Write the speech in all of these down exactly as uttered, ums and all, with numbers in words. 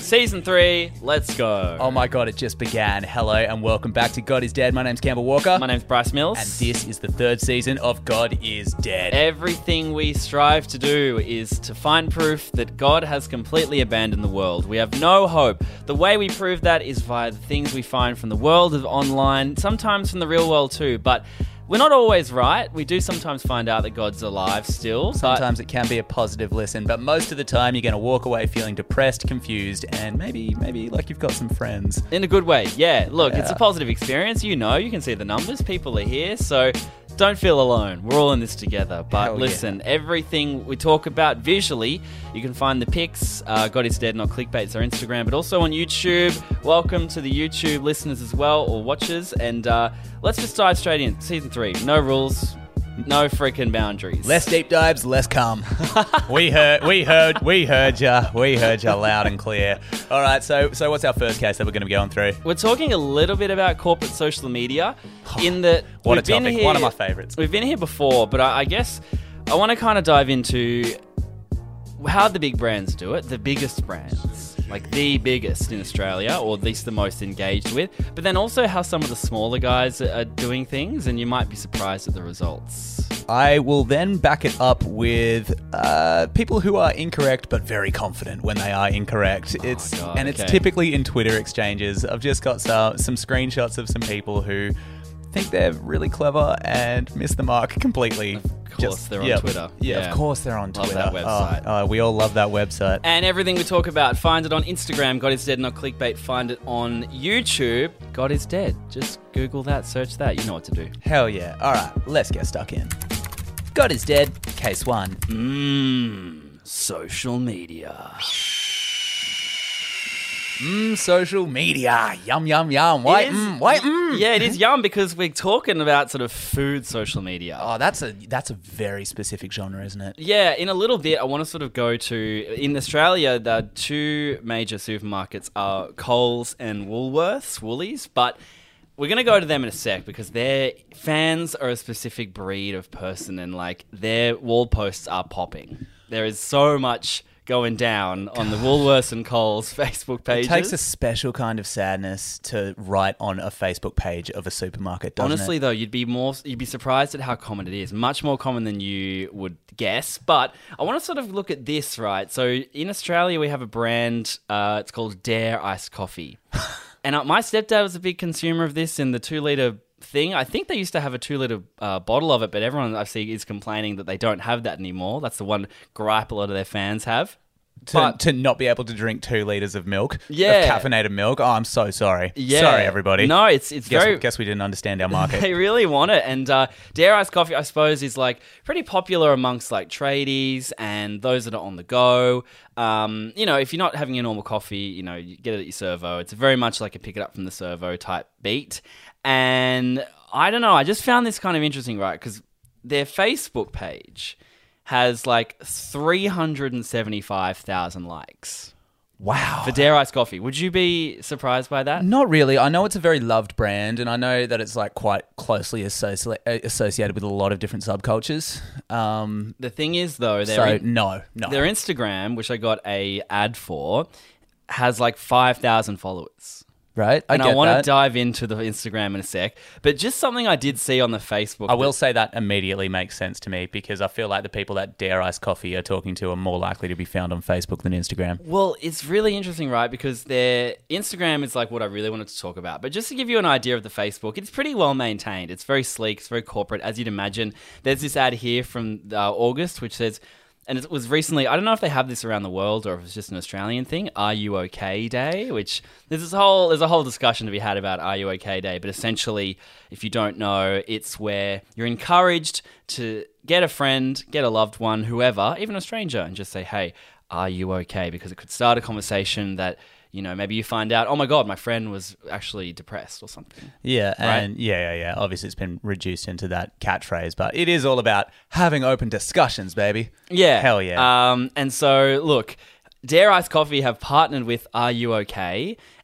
Season three, let's go. Oh my God, it just began. Hello and welcome back to God is Dead. My name's Campbell Walker. My name's Bryce Mills. And this is the third season of God is Dead. Everything we strive to do is to find proof that God has completely abandoned the world. We have no hope. The way we prove that is via the things we find from the world of online, sometimes from the real world too, but we're not always right. We do sometimes find out that God's alive still. Sometimes it can be a positive listen, but most of the time you're going to walk away feeling depressed, confused, and maybe maybe like you've got some friends. In a good way, yeah. Look, Yeah. It's a positive experience. You know, you can see the numbers. People are here, so don't feel alone. We're all in this together. But Hell listen, yeah. everything we talk about visually, you can find the pics. Uh, God is Dead, not clickbait. It's our Instagram, but also on YouTube. Welcome to the YouTube listeners as well, or watchers. And uh, let's just dive straight in. Season three. No rules. No freaking boundaries. Less deep dives, less cum. we heard, we heard, we heard ya. We heard ya loud and clear. All right, so so what's our first case that we're going to be going through? We're talking a little bit about corporate social media. In that, What we've a topic. been here, One of my favourites. We've been here before, but I, I guess I want to kind of dive into how the big brands do it, the biggest brands, like the biggest in Australia, or at least the most engaged with, but then also how some of the smaller guys are doing things, and you might be surprised at the results. I will then back it up with uh, people who are incorrect but very confident when they are incorrect. It's God, and it's okay. typically in Twitter exchanges. I've just got some, some screenshots of some people who think they're really clever and miss the mark completely. Of course, Just- they're on yeah, Twitter. Yeah, Yeah. of course they're on Love Twitter. that website. Oh, oh, we all love that website. And everything we talk about, find it on Instagram, God is Dead, not clickbait. Find it on YouTube, God is Dead. Just Google that, search that, you know what to do. Hell yeah. All right, let's get stuck in. God is Dead, case one. Mmm, social media. Mmm, social media. Yum, yum, yum. Wait, It is- mmm, wait, mmm. Yeah, it is yum because we're talking about sort of food social media. Oh, that's a that's a very specific genre, isn't it? Yeah, in a little bit, I want to sort of go to, in Australia, the two major supermarkets are Coles and Woolworths, Woolies, but we're going to go to them in a sec because their fans are a specific breed of person and like their wall posts are popping. There is so much going down on the Woolworths and Coles Facebook pages. It takes a special kind of sadness to write on a Facebook page of a supermarket, doesn't Honestly, it? though, you'd be more you'd be surprised at how common it is. Much more common than you would guess. But I want to sort of look at this, right? So in Australia, we have a brand. Uh, it's called Dare Iced Coffee, and uh, my stepdad was a big consumer of this in the two liter thing. I think they used to have a two liter uh, bottle of it, but everyone I see is complaining that they don't have that anymore. That's the one gripe a lot of their fans have. To, But- to not be able to drink two litres of milk, Yeah. of caffeinated milk. Oh, I'm so sorry. Yeah. Sorry, everybody. No, it's it's guess, very. guess we didn't understand our market. They really want it. And uh, Dare Iced Coffee, I suppose, is like pretty popular amongst like tradies and those that are on the go. Um, you know, if you're not having your normal coffee, you know, you get it at your servo. It's very much like a pick it up from the servo type beat. And I don't know, I just found this kind of interesting, right? Because their Facebook page has like three hundred seventy-five thousand likes Wow. for Dare Iced Coffee. Would you be surprised by that? Not really. I know it's a very loved brand, and I know that it's like quite closely associ- associated with a lot of different subcultures. Um, The thing is, though, they're so in- no, no. Their Instagram, which I got a ad for, has like five thousand followers. right? I And get I want that. to dive into the Instagram in a sec. But just something I did see on the Facebook. I will say that immediately makes sense to me because I feel like the people that Dare Iced Coffee are talking to are more likely to be found on Facebook than Instagram. Well, it's really interesting, right? Because their Instagram is like what I really wanted to talk about. But just to give you an idea of the Facebook, it's pretty well maintained. It's very sleek. It's very corporate, as you'd imagine. There's this ad here from uh, August, which says... And it was recently, I don't know if they have this around the world or if it's just an Australian thing, Are You OK Day, which there's this whole there's a whole discussion to be had about Are You OK Day, but essentially, if you don't know, it's where you're encouraged to get a friend, get a loved one, whoever, even a stranger, and just say, hey, are you okay? Because it could start a conversation that, you know, maybe you find out, oh my God, my friend was actually depressed or something. Yeah, and yeah, yeah, yeah. Obviously, it's been reduced into that catchphrase, but it is all about having open discussions, baby. Yeah. Hell yeah. Um, and so, look, Dare Iced Coffee have partnered with Are You OK?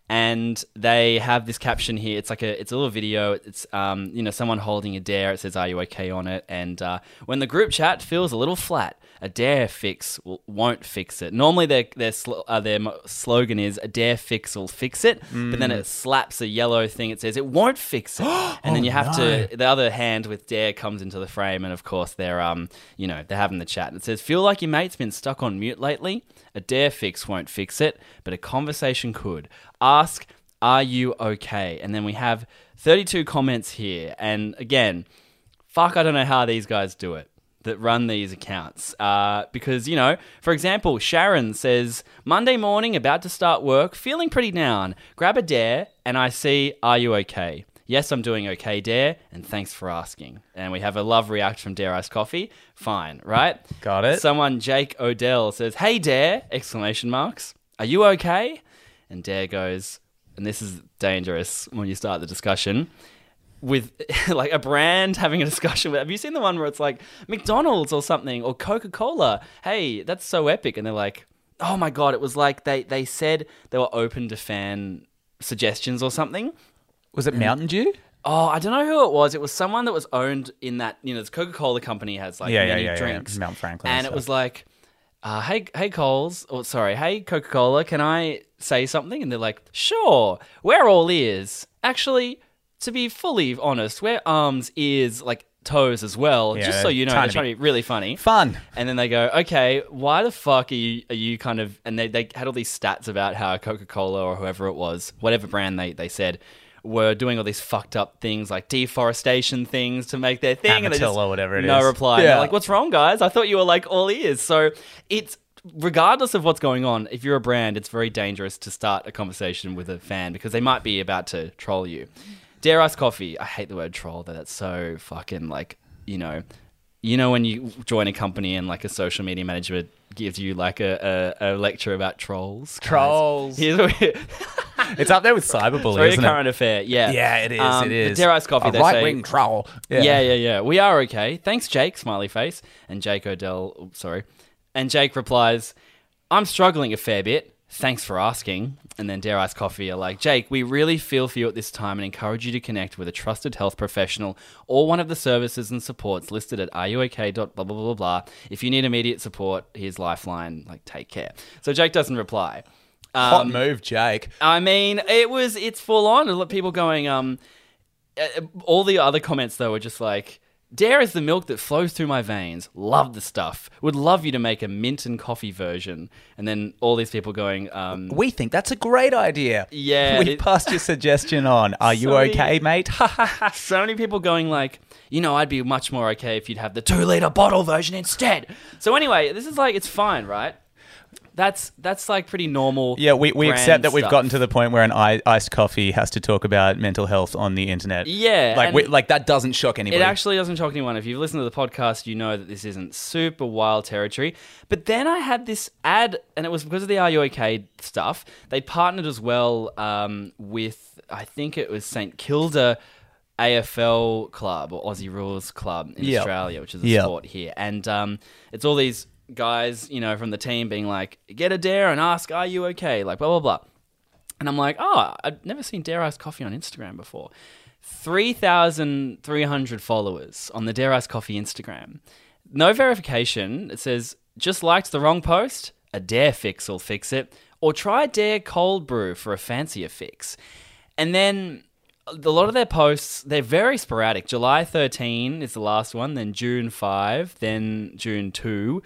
And they have this caption here. It's like a, it's a little video. It's, um, you know, someone holding a dare. It says, "Are you okay?" on it. And uh, when the group chat feels a little flat, a dare fix will, won't fix it. Normally, their their sl- uh, their mo- slogan is, "A dare fix will fix it." Mm. But then it slaps a yellow thing. It says, "It won't fix it." And oh, then you have no. to. The other hand with dare comes into the frame, and of course they're um, you know, they're having the chat. And it says, "Feel like your mate's been stuck on mute lately? A dare fix won't fix it, but a conversation could. Ask, are you okay?" And then we have thirty-two comments here. And again, fuck, I don't know how these guys do it that run these accounts. Uh, because, you know, for example, Sharon says, "Monday morning, about to start work, feeling pretty down. Grab a dare, and I see, are you okay? Yes, I'm doing okay, Dare, and thanks for asking." And we have a love react from Dare Iced Coffee. Fine, right? Got it. Someone, Jake Odell, says, "Hey, Dare!" Exclamation marks. "Are you okay?" And Dare goes, and this is dangerous when you start the discussion, with like a brand having a discussion with, have you seen the one where it's like McDonald's or something, or Coca-Cola? "Hey, that's so epic." And they're like, "Oh my God," it was like they, they said they were open to fan suggestions or something. Was it Mountain Dew? Oh, I don't know who it was. It was someone that was owned in that, you know, the Coca-Cola company has like yeah, many yeah, yeah, drinks. Yeah. Mount Franklin. And, and it was like, uh, hey, hey, Coles, or sorry, hey, Coca-Cola, can I say something? And they're like, "Sure, we're all ears." Actually, to be fully honest, we're arms, ears, like toes as well. Yeah, just so you know, trying they're to trying to be really funny. Fun. And then they go, "Okay, why the fuck are you, are you kind of," and they, they had all these stats about how Coca-Cola or whoever it was, whatever brand they, they said, were doing all these fucked up things like deforestation things to make their thing. Amatillo, and they just, whatever it no is. reply. Yeah. They're like, "What's wrong, guys? I thought you were like all ears." So it's, regardless of what's going on, if you're a brand, it's very dangerous to start a conversation with a fan because they might be about to troll you. Dare Iced Coffee. I hate the word troll, though. That's so fucking like, you know, you know when you join a company and like a social media manager gives you like a, a, a lecture about trolls. guys. Trolls. Here's what we- It's up there with cyberbullying, very isn't current it? affair. Yeah, Yeah, it is. Um, it the is. Dare Iced Coffee. A they right-wing say, troll. Yeah. yeah, yeah, yeah. "We are okay. Thanks, Jake." Smiley face. And Jake Odell. Oops, sorry. And Jake replies, "I'm struggling a fair bit. Thanks for asking." And then Dare Iced Coffee are like, "Jake, we really feel for you at this time and encourage you to connect with a trusted health professional or one of the services and supports listed at areyook dot blah, blah, blah, blah. If you need immediate support, here's Lifeline. Like, take care." So Jake doesn't reply. Um, Hot move, Jake. I mean, it was, it's full on. A lot of people going, um, uh, all the other comments though were just like, "Dare is the milk that flows through my veins. Love the stuff. Would love you to make a mint and coffee version." And then all these people going, um, We think that's a great idea. Yeah, We it- passed your suggestion on. Are you So many- okay, mate? Ha ha ha. so many people going like, "You know, I'd be much more okay if you'd have the two liter bottle version instead." So anyway, this is like, it's fine, right? That's that's like pretty normal. Yeah, we, we brand accept that we've stuff. gotten to the point where an I- iced coffee has to talk about mental health on the internet. Yeah, Like, and- we, like that doesn't shock anybody. It actually doesn't shock anyone. If you've listened to the podcast, you know that this isn't super wild territory. But then I had this ad, and it was because of the Are You OK stuff. They partnered as well um, with, I think it was St Kilda A F L Club or Aussie Rules Club in Yep. Australia, which is a Yep. sport here. And um, it's all these guys, you know, from the team being like, "Get a dare and ask, are you okay?" Like, blah, blah, blah. And I'm like, oh, I've never seen Dare Iced Coffee on Instagram before. three thousand three hundred followers on the Dare Iced Coffee Instagram. No verification. It says, "Just liked the wrong post? A Dare fix will fix it. Or try Dare cold brew for a fancier fix." And then a lot of their posts, they're very sporadic. July thirteenth is the last one, then June fifth, then June second,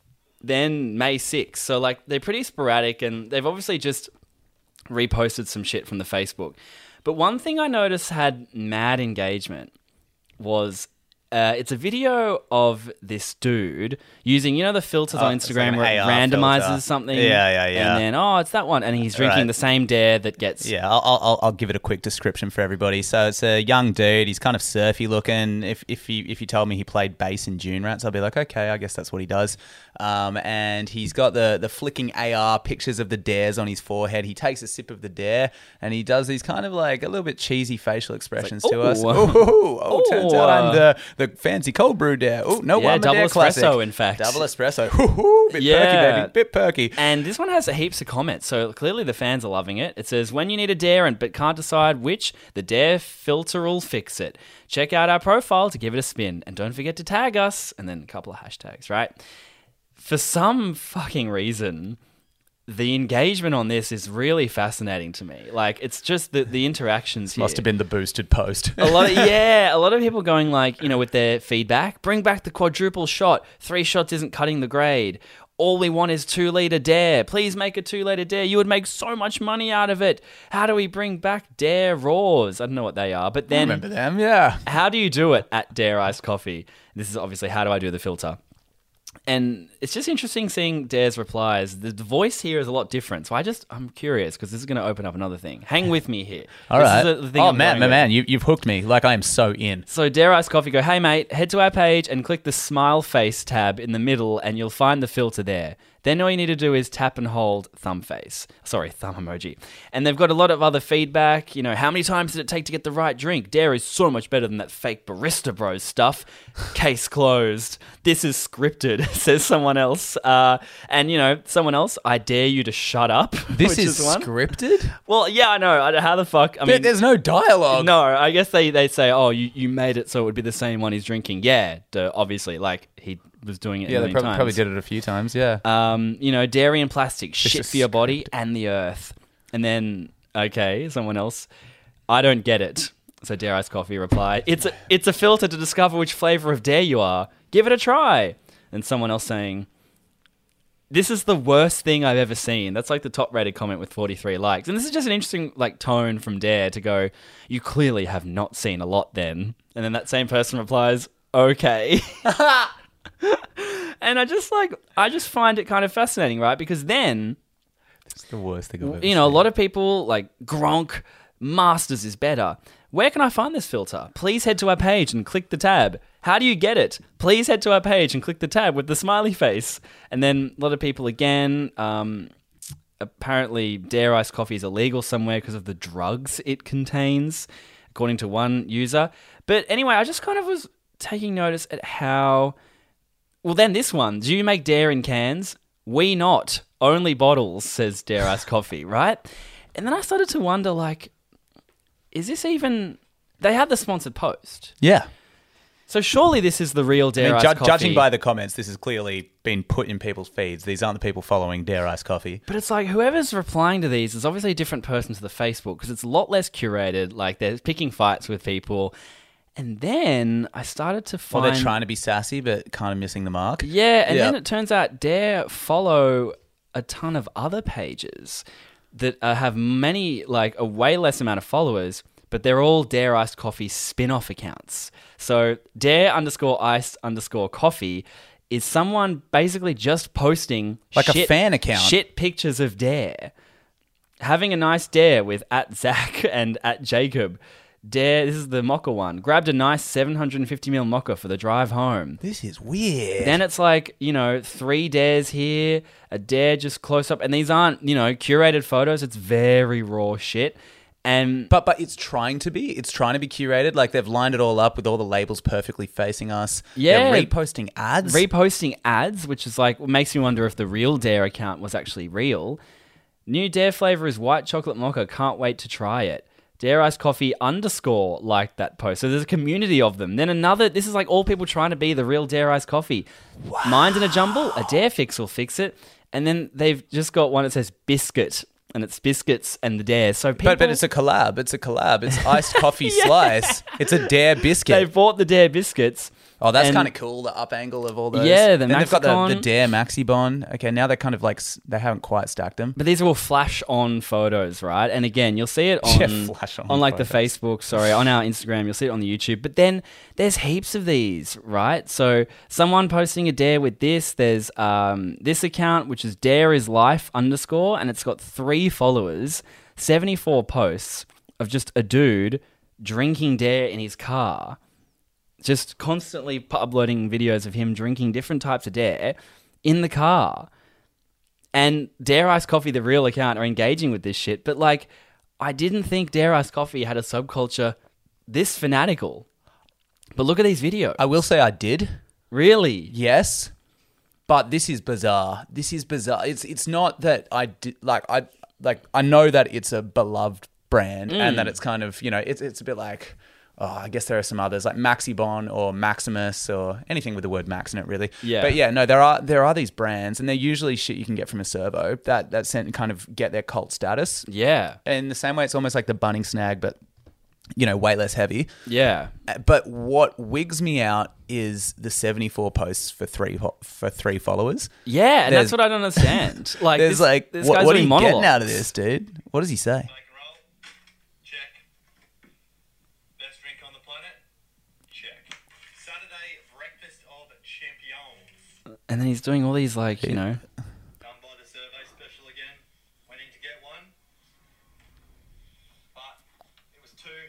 then May sixth. So, like, they're pretty sporadic, and they've obviously just reposted some shit from the Facebook. But one thing I noticed had mad engagement was uh, it's a video of this dude using, you know, the filters Oh, on it's Instagram like an where it A R randomizes filter. something. Yeah, yeah, yeah. And then, oh, it's that one. And he's drinking Right. the same dare that gets... Yeah, I'll, I'll I'll give it a quick description for everybody. So it's a young dude. He's kind of surfy looking. If if he if you told me he played bass in Dune Rats, I'd be like, okay, I guess that's what he does. Um, and he's got the the flicking A R pictures of the dares on his forehead. He takes a sip of the dare and he does these kind of like a little bit cheesy facial expressions like, to us. ooh. Ooh, oh, turns out I'm the the fancy cold brew Dare. Oh, no Yeah, one double Dare classic. espresso, in fact. Double espresso. Hoo-hoo, bit Yeah. perky, baby. Bit perky. And this one has heaps of comments, so clearly the fans are loving it. It says, when you need a Dare and but can't decide which, the Dare filter will fix it. Check out our profile to give it a spin. And don't forget to tag us. And then a couple of hashtags, right? For some fucking reason, the engagement on this is really fascinating to me. Like, it's just the, the interactions here. Must have been the boosted post. A lot of, yeah, a lot of people going like, you know, with their feedback, bring back the quadruple shot. Three shots isn't cutting the grade. All we want is two litre Dare. Please make a two litre Dare. You would make so much money out of it. How do we bring back Dare Raws? I don't know what they are, but I then remember them, yeah. how do you do it at Dare Iced Coffee? This is obviously how do I do the filter? And it's just interesting seeing Dare's replies. The, the voice here is a lot different. So I just, I'm curious because this is going to open up another thing. Hang with me here. All this right. Is the thing oh, I'm man, going man, with. man, you, you've hooked me. Like, I am so in. So Dare Iced Coffee go, hey mate, head to our page and click the smile face tab in the middle and you'll find the filter there. Then all you need to do is tap and hold thumb face. Sorry, thumb emoji. And they've got a lot of other feedback. You know, how many times did it take to get the right drink? Dare is so much better than that fake Barista Bros stuff. Case closed. This is scripted, says someone else. Uh, and, you know, someone else, I dare you to shut up. This which is, is one. scripted? Well, yeah, I know. I don't- How the fuck? I There- mean, There's no dialogue. no, I guess they, they say, oh, you, you made it so it would be the same one he's drinking. Yeah, duh, obviously. Like, he was doing it Yeah, a they million probably, times. probably did it a few times, yeah. Um, you know, dairy and plastic, shit is for your body and the earth. And then, okay, someone else, I don't get it. So Dare Iced Coffee reply, it's a, it's a filter to discover which flavor of Dare you are. Give it a try. And someone else saying, this is the worst thing I've ever seen. That's like the top rated comment with forty-three likes. And this is just an interesting like tone from Dare to go, you clearly have not seen a lot then. And then that same person replies, okay. And I just like, I just find it kind of fascinating, right? Because then, It's the worst thing I've ever you know, a seen. lot of people like Gronk, Masters is better. Where can I find this filter? Please head to our page and click the tab. How do you get it? Please head to our page and click the tab with the smiley face. And then a lot of people again, um, apparently Dare Iced Coffee is illegal somewhere because of the drugs it contains, according to one user. But anyway, I just kind of was taking notice at how... Well, then this one. Do you make Dare in cans? We not. Only bottles, says Dare Iced Coffee, right? And then I started to wonder, like, is this even... They had the sponsored post. Yeah. So surely this is the real I Dare mean, Iced ju- Coffee. judging by the comments, this has clearly been put in people's feeds. These aren't the people following Dare Iced Coffee. But it's like whoever's replying to these is obviously a different person to the Facebook because it's a lot less curated. Like they're picking fights with people. And then I started to Well, find... they're trying to be sassy, but kind of missing the mark. Yeah, and Yeah. then it turns out Dare follow a ton of other pages that uh, have many, like a way less amount of followers, but they're all Dare Iced Coffee spin-off accounts. So Dare underscore Iced underscore Coffee is someone basically just posting Like a shit, fan account. shit pictures of Dare. Having a nice Dare with at Zach and at Jacob. Dare, this is the mocha one. Grabbed a nice seven hundred fifty milliliter mocha for the drive home. This is weird. Then it's like, you know, three dares here, a dare just close up. And these aren't, you know, curated photos. It's very raw shit. And But but it's trying to be. It's trying to be curated. Like they've lined it all up with all the labels perfectly facing us. Yeah. They're reposting ads. reposting ads, which is like, makes me wonder if the real Dare account was actually real. New Dare flavor is white chocolate mocha. Can't wait to try it. Dare Iced Coffee underscore like that post. So there's a community of them. Then another, this is like all people trying to be the real Dare Iced Coffee. Wow. Mine's in a jumble. A Dare fix will fix it. And then they've just got one that says biscuit. And it's biscuits and the Dare. So people... But but it's a collab. It's a collab. It's iced coffee slice. It's a Dare biscuit. They've bought the Dare biscuits. Oh, that's and- kind of cool. The up angle of all those. Yeah, the Then they've got the, Maxicon. the Dare Maxi Bon. Okay, now they're kind of like s- they haven't quite stacked them. But these are all flash on photos, right? And again, you'll see it on, Yeah, flash on like the photos. Facebook, sorry, on our Instagram, you'll see it on the YouTube. But then there's heaps of these, right? So someone posting a Dare with this, there's um, this account, which is Dare is Life underscore, and it's got three followers, seventy-four posts of just a dude drinking Dare in his car. Just constantly uploading videos of him drinking different types of Dare in the car. And Dare Iced Coffee, the real account, are engaging with this shit. But, like, I didn't think Dare Iced Coffee had a subculture this fanatical. But look at these videos. I will say I did. Really? Yes. But this is bizarre. This is bizarre. It's it's not that I did, like I like I know that it's a beloved brand Mm. and that it's kind of, you know, it's it's a bit like, oh, I guess there are some others like Maxibon or Maximus or anything with the word Max in it, really. Yeah. But yeah, no, there are there are these brands, and they're usually shit you can get from a servo that that sent kind of get their cult status. Yeah. In the same way, it's almost like the Bunning Snag, but you know, way less heavy. Yeah. But what wigs me out is the seventy-four posts for three fo- for three followers. Yeah, and There's- that's what I don't understand. Like, There's this, like, this what, guy's what are doing you getting monologues. out of this, dude? What does he say? Make a roll. Check. Best drink on the planet. Check. Saturday breakfast of champions. And then he's doing all these, like, you know... Done by the survey special again. Waiting to get one. But it was two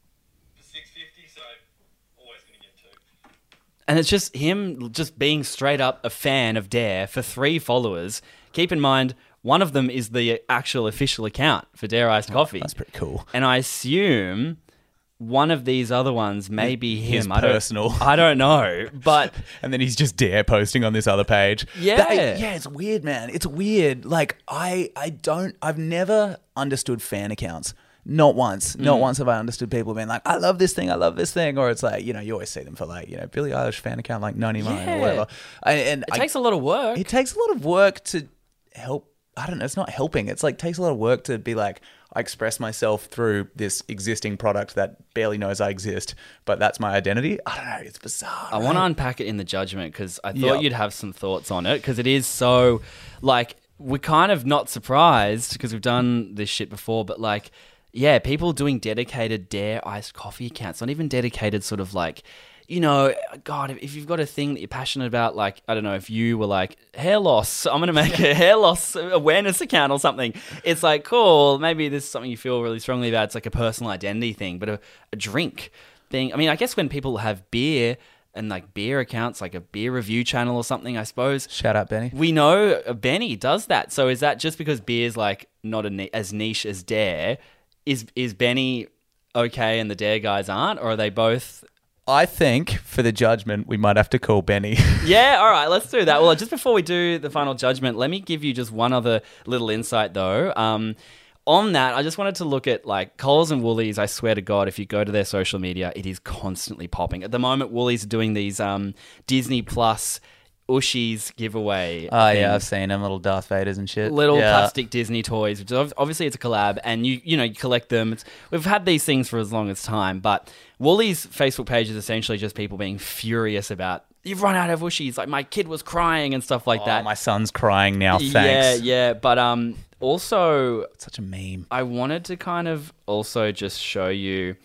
for six fifty, so always going to get two. And it's just him just being straight up a fan of Dare for three followers. Keep in mind, one of them is the actual official account for Dare Iced Coffee. That's pretty cool. And I assume one of these other ones may be him. His I don't- personal. I don't know, but And then he's just dare posting on this other page. Yeah. That- yeah, it's weird, man. It's weird. Like I, I don't. I've never understood fan accounts. Not once. Not Mm. once have I understood people being like, "I love this thing. I love this thing," or it's like, you know, you always see them for like, you know, Billie Eilish fan account like ninety-nine Yeah. or whatever. And, and it I- takes a lot of work. It takes a lot of work to help. I don't know. It's not helping. It's like takes a lot of work to be like, I express myself through this existing product that barely knows I exist, but that's my identity. I don't know. It's bizarre. I want to unpack it in the judgment because I thought Yeah. you'd have some thoughts on it because it is so, like, we're kind of not surprised because we've done this shit before, but like, yeah, people doing dedicated Dare Iced Coffee accounts, not even dedicated sort of like, you know, God, if you've got a thing that you're passionate about, like, I don't know, if you were like, hair loss, I'm going to make a hair loss awareness account or something. It's like, cool, maybe this is something you feel really strongly about. It's like a personal identity thing, but a, a drink thing. I mean, I guess when people have beer and like beer accounts, like a beer review channel or something, I suppose. Shout out, Benny. We know Benny does that. So is that just because beer's like not a ni- as niche as Dare? Is is Benny okay and the Dare guys aren't? Or are they both... I think for the judgment, we might have to call Benny. Yeah, all right, let's do that. Well, just before we do the final judgment, let me give you just one other little insight, though. Um, on that, I just wanted to look at, like, Coles and Woolies. I swear to God, if you go to their social media, it is constantly popping. At the moment, Woolies are doing these um, Disney Plus Ushies giveaway. Oh, things. yeah, I've seen them, little Darth Vaders and shit. Little Yeah. plastic Disney toys, which is ob- obviously it's a collab, and you you know you collect them. It's, we've had these things for as long as time, but Woolies' Facebook page is essentially just people being furious about you've run out of Ushies. Like my kid was crying and stuff like Oh, that. my son's crying now, Yeah, thanks. yeah, but um, also It's such a meme. I wanted to kind of also just show you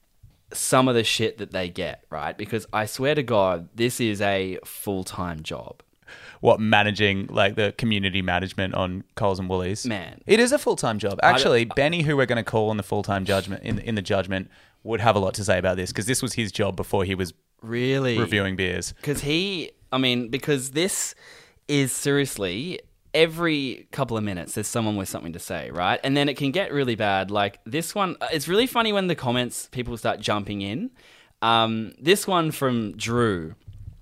some of the shit that they get, right? Because I swear to God, this is a full-time job. What, managing, like, the community management on Coles and Woolies? Man. It is a full-time job. Actually, Benny, who we're going to call in the full-time judgment, in, in the judgment, would have a lot to say about this, because this was his job before he was Really? reviewing beers. Because he, I mean, because this is seriously every couple of minutes there's someone with something to say, right? And then it can get really bad. Like this one, it's really funny when the comments, people start jumping in. Um, this one from Drew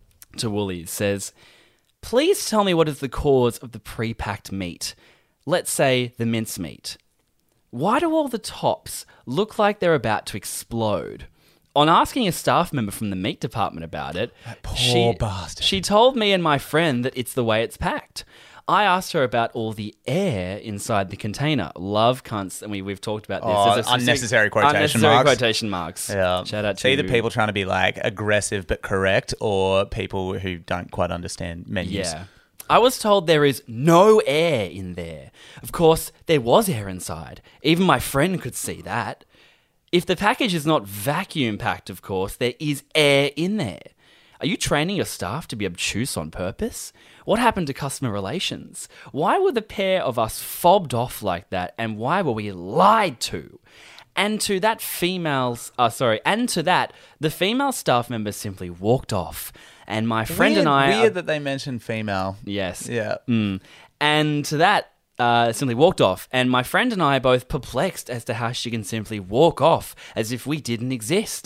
to Woolies says, please tell me what is the cause of the pre-packed meat. Let's say the mincemeat. Why do all the tops look like they're about to explode? On asking a staff member from the meat department about it, poor she, bastard. she told me and my friend that it's the way it's packed. I asked her about all the air inside the container. Love cunts, and we, we've talked about this. Oh, There's a specific- unnecessary quotation unnecessary marks. quotation marks. Yeah. Shout out It's to either people trying to be, like, aggressive but correct, or people who don't quite understand menus. Yeah. I was told there is no air in there. Of course, there was air inside. Even my friend could see that. If the package is not vacuum packed, of course, there is air in there. Are you training your staff to be obtuse on purpose? What happened to customer relations? Why were the pair of us fobbed off like that, and why were we lied to? And to that female's, uh, sorry, and to that, the female staff member simply walked off. And my friend Weird, and I... Weird that they mentioned female. Yes. Yeah. Mm. And to that, uh, simply walked off. And my friend and I are both perplexed as to how she can simply walk off as if we didn't exist.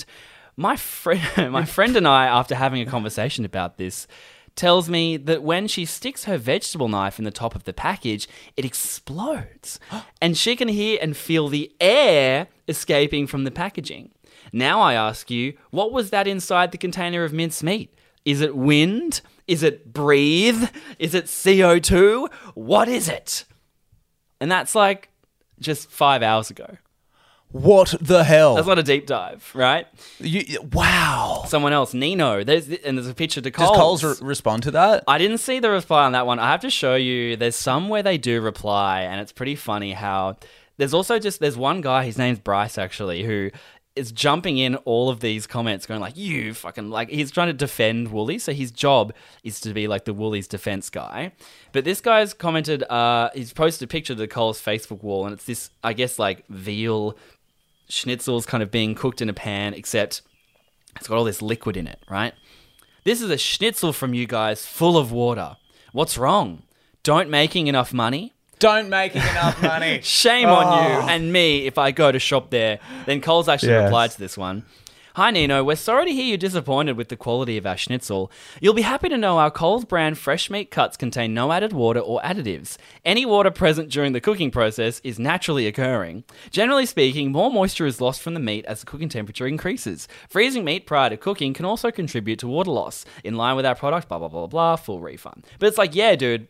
My friend, my friend and I, after having a conversation about this, tells me that when she sticks her vegetable knife in the top of the package, it explodes. And she can hear and feel the air escaping from the packaging. Now I ask you, what was that inside the container of minced meat? Is it wind? Is it breathe? Is it C O two? What is it? And that's like just five hours ago. What the hell? That's not a deep dive, right? You, wow. Someone else, Nino, there's and there's a picture to Coles. Does Coles re- respond to that? I didn't see the reply on that one. I have to show you. There's some where they do reply, and it's pretty funny how there's also just there's one guy. His name's Bryce, actually, who is jumping in all of these comments, going like, "You fucking like." He's trying to defend Woolies, so his job is to be like the Woolies defense guy. But this guy's commented. Uh, he's posted a picture to the Coles Facebook wall, and it's this, I guess, like veal schnitzel's kind of being cooked in a pan, except it's got all this liquid in it, right? This is a schnitzel from you guys full of water. What's wrong? Don't making enough money? Don't making enough money. Shame Oh. on you and me if I go to shop there. Then Coles actually Yes. replied to this one. Hi Nino, we're sorry to hear you're disappointed with the quality of our schnitzel. You'll be happy to know our Coles brand fresh meat cuts contain no added water or additives. Any water present during the cooking process is naturally occurring. Generally speaking, more moisture is lost from the meat as the cooking temperature increases. Freezing meat prior to cooking can also contribute to water loss. In line with our product, blah, blah, blah, blah, full refund. But it's like, yeah, dude,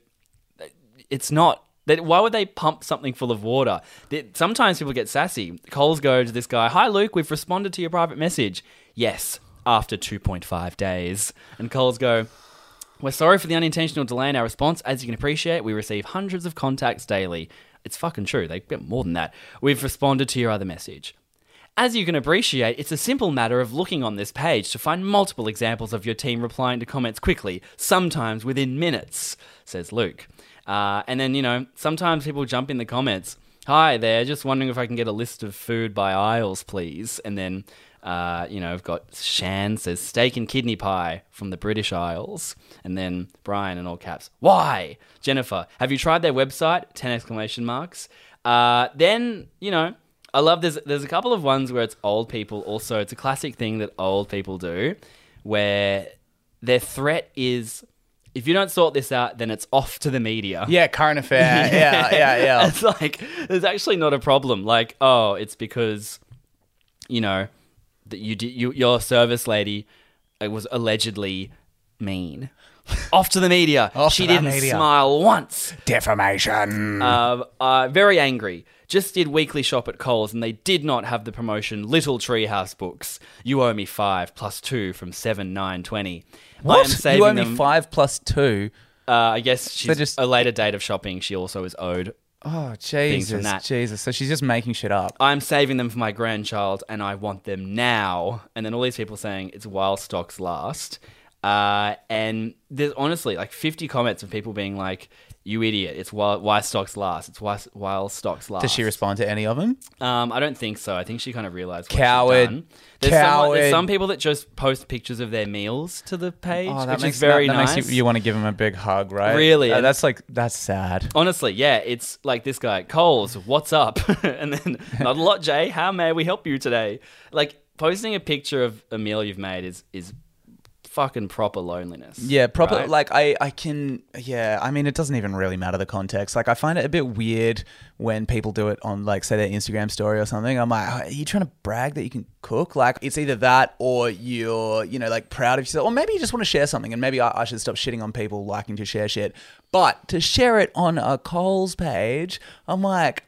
it's not. That, why would they pump something full of water? That, sometimes people get sassy. Coles go to this guy, "Hi Luke, we've responded to your private message." Yes, after two point five days. And Coles go, "We're sorry for the unintentional delay in our response. As you can appreciate, we receive hundreds of contacts daily." It's fucking true. They get more than that. "We've responded to your other message. As you can appreciate, it's a simple matter of looking on this page to find multiple examples of your team replying to comments quickly, sometimes within minutes," says Luke. Uh, and then, you know, sometimes people jump in the comments, "Hi there, just wondering if I can get a list of food by aisles, please." And then, uh, you know, I've got Shan says, "Steak and kidney pie from the British Isles." And then Brian in all caps, "Why?" Jennifer, "Have you tried their website?" ten exclamation marks. Uh, then, you know, I love there's there's a couple of ones where it's old people also. It's a classic thing that old people do where their threat is, if you don't sort this out, then it's off to the media. Yeah, current affair. Yeah, yeah, yeah. It's like, there's actually not a problem. Like, oh, it's because, you know, that you did, you, your service lady uh, was allegedly mean. Off to the media. Off she to the didn't media. smile once. Defamation. Uh, uh, very angry. Just did weekly shop at Coles and they did not have the promotion Little Treehouse books. You owe me five plus two from seven nine twenty. I am what? saving You owe me them- five plus two. Uh, I guess she's just- a later date of shopping. She also is owed. Oh, from Jesus. that. Jesus. So she's just making shit up. I'm saving them for my grandchild and I want them now. And then all these people saying it's while stocks last. Uh, and there's honestly like fifty comments of people being like, "You idiot, it's while, why stocks last. It's why, while stocks last." Does she respond to any of them? Um, I don't think so. I think she kind of realised what Coward. she'd done. There's, some, Coward. there's some people that just post pictures of their meals to the page, Oh, that which makes is very that, that nice. makes you, you want to give him a big hug, right? Really? Uh, that's like, that's sad. Honestly, yeah, it's like this guy, Coles, what's up? And then, "Not a lot, Jay. How may we help you today?" Like, posting a picture of a meal you've made is is fucking proper loneliness. Yeah, proper. right? Like I, I can. Yeah, I mean, it doesn't even really matter the context. Like, I find it a bit weird when people do it on, like, say, their Instagram story or something. I'm like, are you trying to brag that you can cook? Like, it's either that or you're, you know, like proud of yourself, or maybe you just want to share something. And maybe I, I should stop shitting on people liking to share shit. But to share it on a Coles page, I'm like,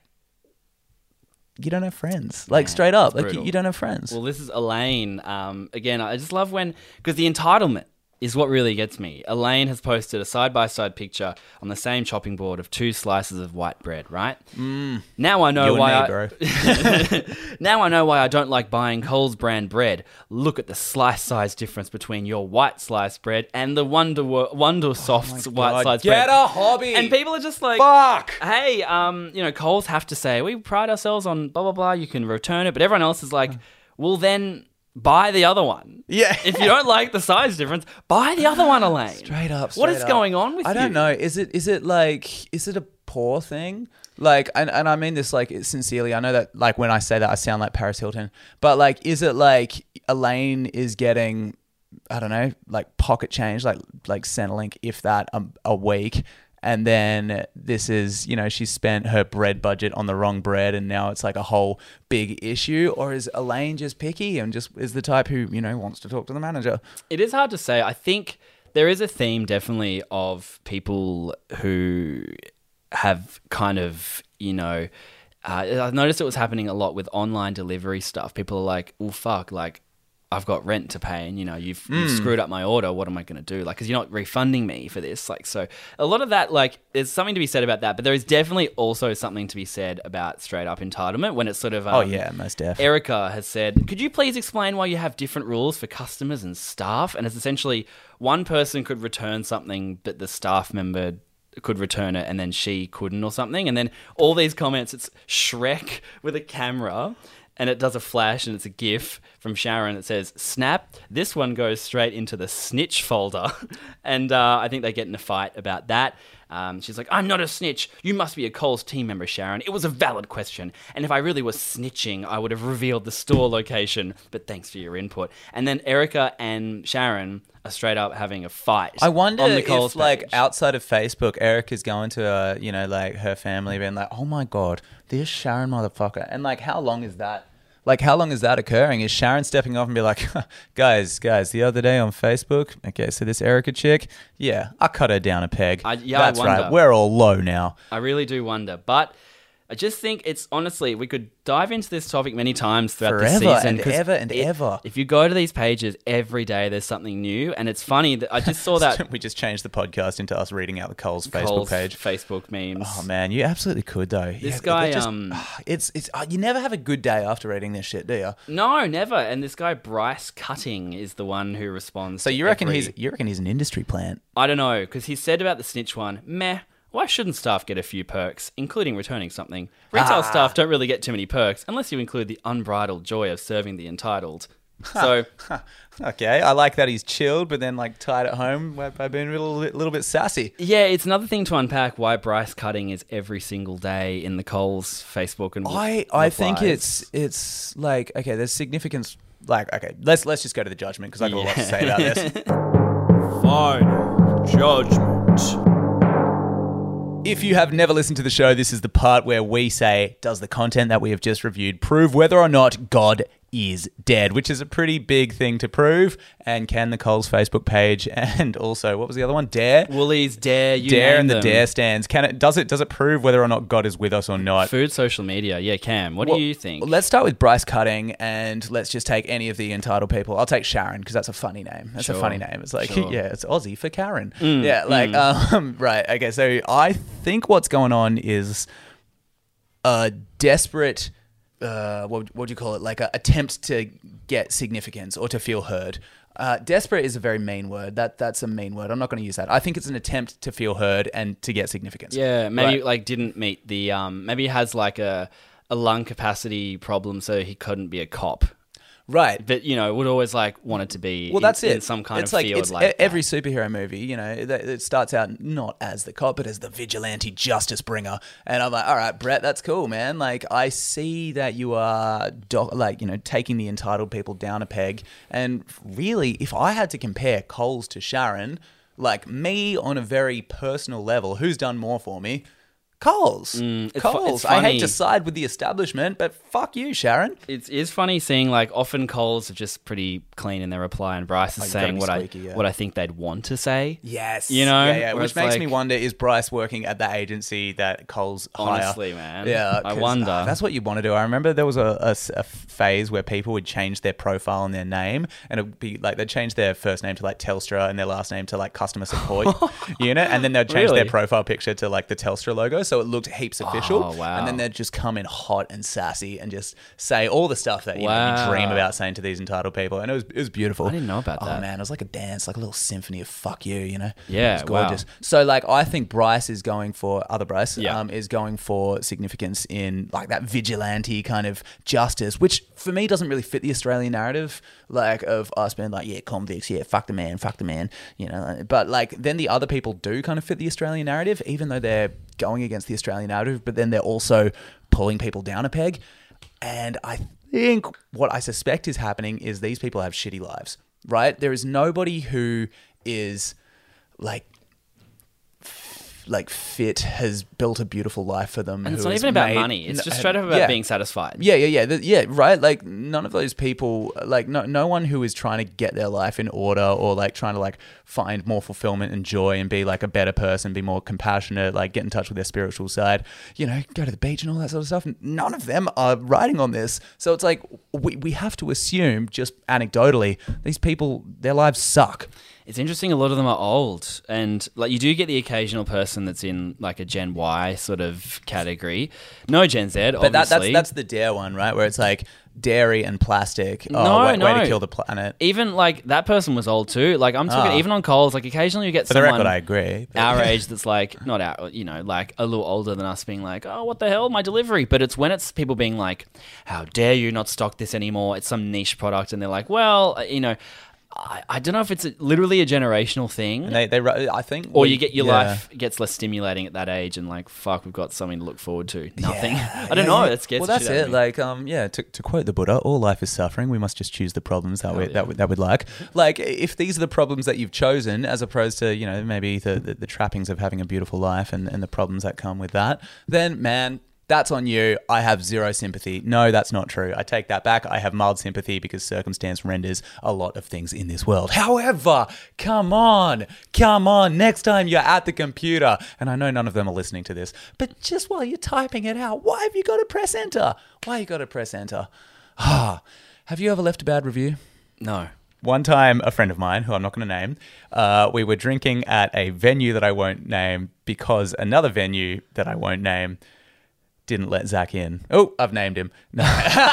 you don't have friends. Like, Yeah, straight up, it's like you, brutal. you don't have friends. Well, this is Elaine. Um, again, I just love when, because the entitlement is what really gets me. Elaine has posted a side-by-side picture on the same chopping board of two slices of white bread, right? Mm. Now I know You and why me, I, bro. Now I know why I don't like buying Coles brand bread. Look at the slice size difference between your white sliced bread and the Wonder Wonder Soft's white God, sliced get bread. a hobby. And people are just like, Fuck. hey, um, you know, Coles have to say, we pride ourselves on blah, blah, blah, you can return it. But everyone else is like, well, then buy the other one. Yeah. If you don't like the size difference, buy the other one, Elaine. Straight up. What straight is up. going on with I you? don't know. Is it is it like is it a poor thing? Like, and, and I mean this like sincerely. I know that like when I say that I sound like Paris Hilton, but like, is it like Elaine is getting, I don't know, like pocket change, like like Centrelink, if that, um, a week, and then this is, you know, she spent her bread budget on the wrong bread, and now it's like a whole big issue? Or is Elaine just picky and just is the type who, you know, wants to talk to the manager? It is hard to say. I think there is a theme definitely of people who have kind of, you know, uh, I've noticed it was happening a lot with online delivery stuff. People are like, oh, fuck, like, I've got rent to pay and, you know, you've, Mm. you've screwed up my order. What am I going to do? Like, because you're not refunding me for this. Like, so a lot of that, like, there's something to be said about that. But there is definitely also something to be said about straight up entitlement when it's sort of... Um, Oh, yeah, most def. Erica has said, could you please explain why you have different rules for customers and staff? And it's essentially one person could return something, but the staff member could return it and then she couldn't or something. And then all these comments, it's Shrek with a camera and it does a flash and it's a GIF from Sharon that says, snap, this one goes straight into the snitch folder. and uh, I think they get in a fight about that. Um, she's like, I'm not a snitch. You must be a Coles team member, Sharon. It was a valid question. And if I really was snitching, I would have revealed the store location. But thanks for your input. And then Erica and Sharon are straight up having a fight. I wonder on the if, Coles like, page. outside of Facebook, Eric is going to, uh, you know, like, her family being like, oh, my God, this Sharon motherfucker. And, like, how long is that? Like, how long is that occurring? Is Sharon stepping off and be like, guys, guys, the other day on Facebook, okay, so this Erica chick, yeah, I cut her down a peg. I- yeah, I That's right. wonder. We're all low now. I really do wonder. But I just think it's honestly, we could dive into this topic many times throughout the Forever season. and 'cause ever and it- ever. If you go to these pages every day, there's something new. And it's funny that I just saw that We just changed the podcast into us reading out the Coles Facebook Coles page. Facebook memes. Oh man, you absolutely could though. This Yeah, guy, they're just- um, it's it's uh, you never have a good day after reading this shit, do you? No, never. And this guy Bryce Cutting is the one who responds. So to you reckon every- he's you reckon he's an industry plant? I don't know, because he said about the snitch one, meh. Why shouldn't staff get a few perks, including returning something? Retail Ah. staff don't really get too many perks unless you include the unbridled joy of serving the entitled. So Okay, I like that he's chilled, but then like tied at home by, by being a little little bit sassy. yeah, it's another thing to unpack why Bryce Cutting is every single day in the Coles Facebook and I I think replies. it's it's like okay, there's significance. Like okay, let's let's just go to the judgment because I got a lot to say about this. Final judgment. If you have never listened to the show, this is the part where we say, does the content that we have just reviewed prove whether or not God is dead? Which is a pretty big thing to prove. And can the Coles Facebook page and also, what was the other one? Dare? Woolies, Dare, you Dare name and the them. Dare stands. Can it does it does it prove whether or not God is with us or not? Food social media. Yeah, Cam, what Well, do you think? Let's start with Bryce Cutting and let's just take any of the entitled people. I'll take Sharon because that's a funny name. That's a Sure. funny name. It's like, Sure. yeah, it's Aussie for Karen. Mm, yeah, like, um, right. Okay, so I think what's going on is a desperate, uh, what what do you call it? Like a attempt to get significance or to feel heard. Uh, desperate is a very mean word. That that's a mean word. I'm not going to use that. I think it's an attempt to feel heard and to get significance. Yeah, maybe Right. like didn't meet the um maybe he has like a a lung capacity problem so he couldn't be a cop. Right. But you know, would always like wanted to be Well, in, that's it. in some kind it's of like, field it's like e- every that. superhero movie, you know, it, it starts out not as the cop, but as the vigilante justice bringer. And I'm like, all right, Brett, that's cool, man. Like, I see that you are, do- like, you know, taking the entitled people down a peg. And really, if I had to compare Coles to Sharon, like me on a very personal level, who's done more for me? Coles. Mm, it's fu- Coles. it's I hate funny. to side with the establishment, but fuck you, Sharon. It is funny seeing like often Coles are just pretty clean in their reply, and Bryce is Oh, you gotta saying be what squeaky, I yeah. what I think they'd want to say. Yes. You know? Yeah, yeah. Where Which it's makes me like- wonder, is Bryce working at the agency that Coles hire? Honestly, man. Yeah. I 'cause, wonder. uh, that's what you want to do. I remember there was a, a s- a phase where people would change their profile and their name, and it would be like they'd change their first name to like Telstra and their last name to like customer support unit, and then they'd change Really? their profile picture to like the Telstra logo, so it looked heaps official. Oh, wow. And then they'd just come in hot and sassy and just say all the stuff that you, know, Wow. you dream about saying to these entitled people, and it was it was beautiful. I didn't know about oh, that. Oh man, it was like a dance, like a little symphony of fuck you, you know? Yeah, It was wow. gorgeous. So like I think Bryce is going for other Bryce Yeah. um, is going for significance in like that vigilante kind of justice, which for me doesn't really fit the Australian narrative, like of us being like, yeah, convicts, yeah, fuck the man, fuck the man, you know. But like then the other people do kind of fit the Australian narrative, even though they're going against the Australian narrative, but then they're also pulling people down a peg. And I think what I suspect is happening is these people have shitty lives, right? There is nobody who is like like fit, has built a beautiful life for them. And it's who not has even about made- money. It's no, just straight up about yeah. being satisfied. Yeah, yeah, yeah, The- yeah. Right. Like none of those people, like no, no one who is trying to get their life in order or like trying to like find more fulfillment and joy and be like a better person, be more compassionate, like get in touch with their spiritual side. You know, go to the beach and all that sort of stuff. None of them are writing on this, so it's like we we have to assume just anecdotally these people, their lives suck. It's interesting. A lot of them are old, and like you do get the occasional person that's in like a Gen Y sort of category. No Gen Z, But that, obviously. that's that's the dare one, right? Where it's like dairy and plastic. Oh, No, way, way no. to kill the planet. Even like that person was old too. Like I'm talking Ah. even on Coles. Like occasionally you get For the someone record, I agree. but- our age that's like not our, you know, like a little older than us, being like, oh, what the hell, my delivery. But it's when it's people being like, how dare you not stock this anymore? It's some niche product, and they're like, well, you know. I, I don't know if it's a, literally a generational thing. And they, they, I think, Or we- you get your yeah. life gets less stimulating at that age, and like, fuck, we've got something to look forward to. Nothing. Yeah, I don't yeah, know. yeah. That scares well, the that's shit out of it. me. Like, um, yeah. To, to quote the Buddha, all life is suffering. We must just choose the problems that we yeah. that we, that we'd like. Like, if these are the problems that you've chosen, as opposed to you know maybe the the, the trappings of having a beautiful life and, and the problems that come with that, then man. That's on you. I have zero sympathy. No, that's not true. I take that back. I have mild sympathy because circumstance renders a lot of things in this world. However, come on, come on. Next time you're at the computer, and I know none of them are listening to this, but just while you're typing it out, why have you got to press enter? Why you got to press enter? Ah, have you ever left a bad review? No. One time, a friend of mine, who I'm not going to name, uh, we were drinking at a venue that I won't name because another venue that I won't name didn't let Zach in. Oh, I've named him. No.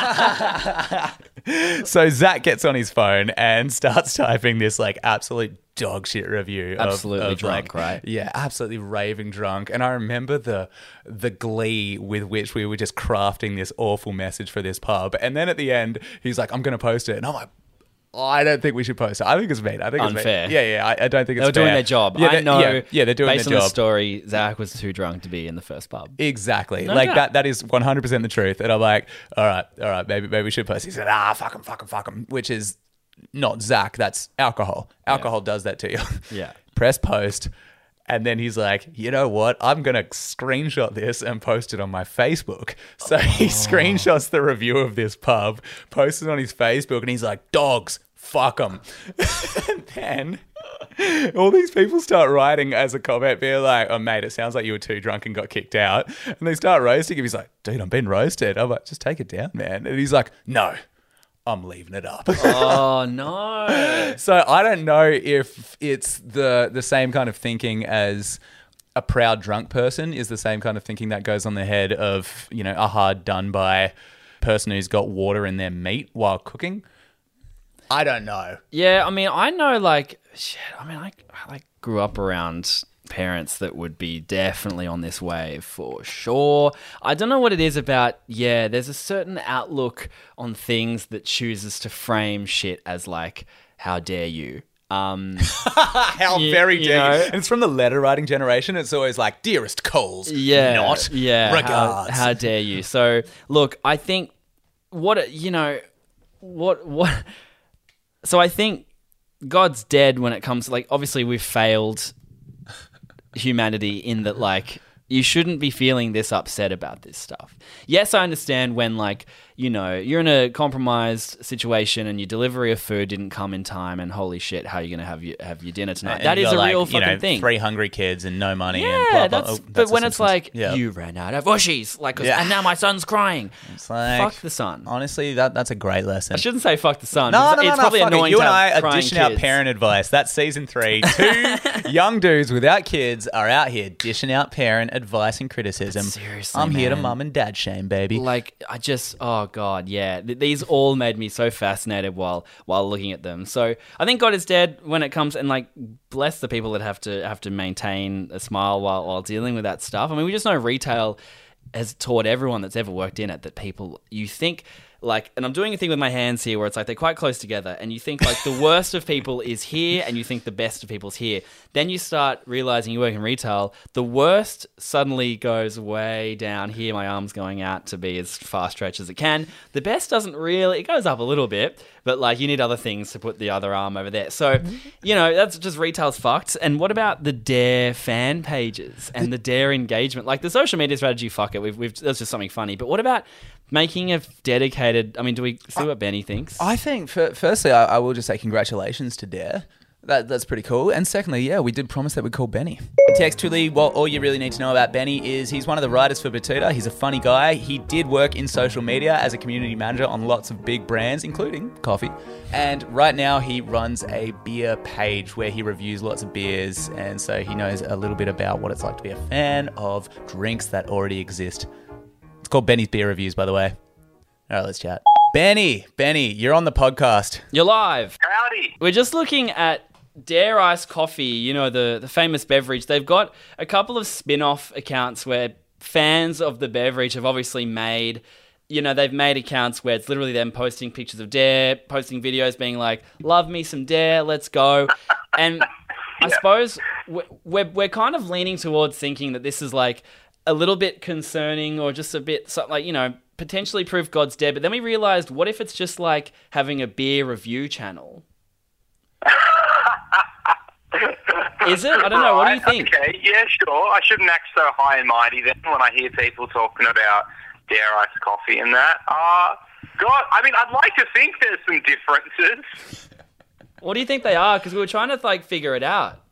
So Zach gets on his phone and starts typing this like absolute dog shit review. of- Absolutely of, drunk, like, right? Yeah, absolutely raving drunk. And I remember the the glee with which we were just crafting this awful message for this pub. And then at the end, he's like, I'm going to post it. And I'm like, I don't think we should post it. I think it's mean. I think Unfair. it's mean. Yeah, yeah. I, I don't think it's They were doing fair. their job. Yeah, I they- know. Yeah, yeah, they're doing based their on job. the story, Zach was too drunk to be in the first pub. Exactly. No like doubt. that. That is one hundred percent the truth. And I'm like, all right, all right, maybe, maybe we should post. He said, ah, fuck him, fuck him, fuck him, which is not Zach. That's alcohol. Alcohol does that to you. Yeah. Press post. And then he's like, you know what? I'm going to screenshot this and post it on my Facebook. So he screenshots the review of this pub, posts it on his Facebook, and he's like, dogs, fuck them. And then all these people start writing as a comment, being like, oh, mate, it sounds like you were too drunk and got kicked out. And they start roasting him. He's like, dude, I'm being roasted. I'm like, just take it down, man. And he's like, no, I'm leaving it up. Oh no. So I don't know if it's the the same kind of thinking as a proud drunk person is the same kind of thinking that goes on the head of, you know, a hard done by person who's got water in their meat while cooking. I don't know. Yeah, I mean, I know, like, shit. I mean, I, I like grew up around parents that would be definitely on this wave for sure. I don't know what it is about. Yeah, there's a certain outlook on things that chooses to frame shit as like, how dare you? Um, How You- very you dare you. know. And it's from the letter writing generation. It's always like, dearest Coles, yeah, not yeah. How, regards. how dare you? So, look, I think what you know, what what. So I think God's dead when it comes to, like, obviously we've failed humanity in that, like, you shouldn't be feeling this upset about this stuff. Yes, I understand when, like, you know, you're in a compromised situation and your delivery of food didn't come in time, and holy shit, how are you going to have your, have your dinner tonight? And that you is got, a real like, fucking you know, thing. Three hungry kids and no money. and Yeah, blah, blah. that's, Oh, but that's when The it's Simpsons. like, Yeah. you ran out of Ushies, like, 'cause- Yeah. and now my son's crying. It's like, Fuck the sun. Honestly, that that's a great lesson. I shouldn't say fuck the sun. No, because no, no, it's no, probably fuck it. annoying You to and I have are crying dishing out kids. parent advice. That's season three. Two young dudes without kids are out here dishing out parent advice and criticism. Seriously, I'm here to man. mum and dad shame, baby. Like, I just, oh god, yeah. Th- these all made me so fascinated while while looking at them. So I think God is dead when it comes, and like, bless the people that have to have to maintain a smile while while dealing with that stuff. I mean, we just know retail has taught everyone that's ever worked in it that people, you think like, and I'm doing a thing with my hands here where it's like they're quite close together, and you think like the worst of people is here, and you think the best of people's here. Then you start realizing you work in retail, the worst suddenly goes way down here. My arm's going out to be as far stretched as it can. The best doesn't really, it goes up a little bit, but like you need other things to put the other arm over there. So, you know, that's just retail's fucked. And what about the Dare fan pages and the Dare engagement? Like the social media strategy, fuck it. We've, we've, that's just something funny. But what about making a dedicated, I mean, do we see what Benny thinks? I think, for, firstly, I, I will just say congratulations to Dare. That, that's pretty cool. And secondly, yeah, we did promise that we'd call Benny. Textually, well, all you really need to know about Benny is he's one of the writers for Batuta. He's a funny guy. He did work in social media as a community manager on lots of big brands, including coffee. And right now he runs a beer page where he reviews lots of beers. And so he knows a little bit about what it's like to be a fan of drinks that already exist. It's called Benny's Beer Reviews, by the way. All right, let's chat. Benny, Benny, you're on the podcast. You're live. Howdy. We're just looking at Dare Ice Coffee, you know, the, the famous beverage. They've got a couple of spin-off accounts where fans of the beverage have obviously made, you know, they've made accounts where it's literally them posting pictures of Dare, posting videos being like, love me some Dare, let's go. And I Yeah. suppose we're, we're kind of leaning towards thinking that this is like a little bit concerning or just a bit something like, you know, potentially proof God's dead. But then we realized, what if it's just like having a beer review channel? Is it? I don't know. What do you think? Okay, yeah, sure. I shouldn't act so high and mighty then when I hear people talking about Dare Ice Coffee and that. Uh, God, I mean, I'd like to think there's some differences. What do you think they are? Because we were trying to like figure it out.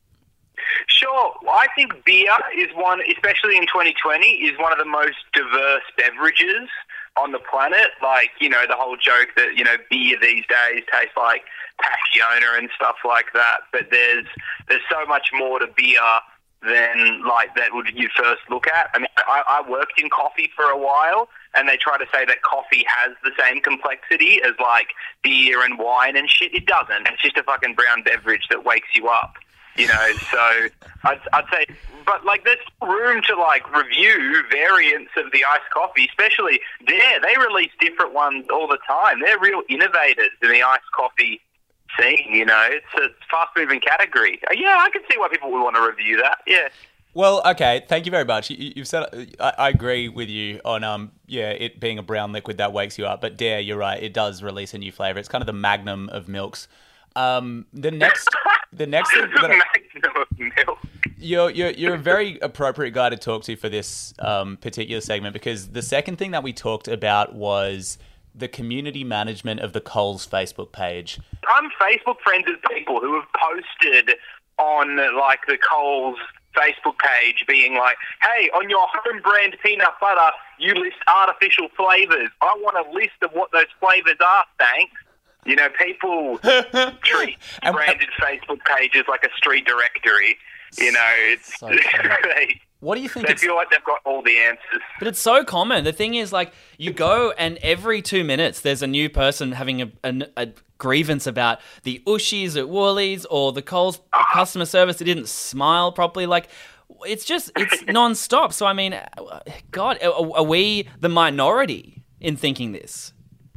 Sure. I think beer is one, especially in twenty twenty, is one of the most diverse beverages on the planet. Like, you know, the whole joke that, you know, beer these days tastes like Passion and stuff like that. But there's there's so much more to beer than like that would you first look at. I mean, I, I worked in coffee for a while, and they try to say that coffee has the same complexity as like beer and wine and shit. It doesn't. It's just a fucking brown beverage that wakes you up. You know, so I'd, I'd say, but like there's room to like review variants of the iced coffee, especially Dare. They release different ones all the time. They're real innovators in the iced coffee scene, you know. It's a fast-moving category. Uh, yeah, I can see why people would want to review that, yeah. Well, okay, thank you very much. You, you've said I, I agree with you on um yeah it being a brown liquid that wakes you up. But Dare, you're right, it does release a new flavor. It's kind of the Magnum of milks. Um, the next the next thing that I, Magnum of milk. You're, you're, you're a very appropriate guy to talk to for this um, particular segment, because the second thing that we talked about was the community management of the Coles Facebook page. I'm Facebook friends with people who have posted on like the Coles Facebook page being like, hey, on your home brand peanut butter, you list artificial flavors. I want a list of what those flavors are, thanks. You know, people treat And- branded Facebook pages like a street directory. You know, it's So funny. they, What do you think? they It's, feel like they've got all the answers. But it's so common. The thing is, like, you go and every two minutes there's a new person having a, a, a grievance about the Ushies at Woolies or the Coles customer service that didn't smile properly. Like, it's just, it's non-stop. So, I mean, God, are, are we the minority in thinking this?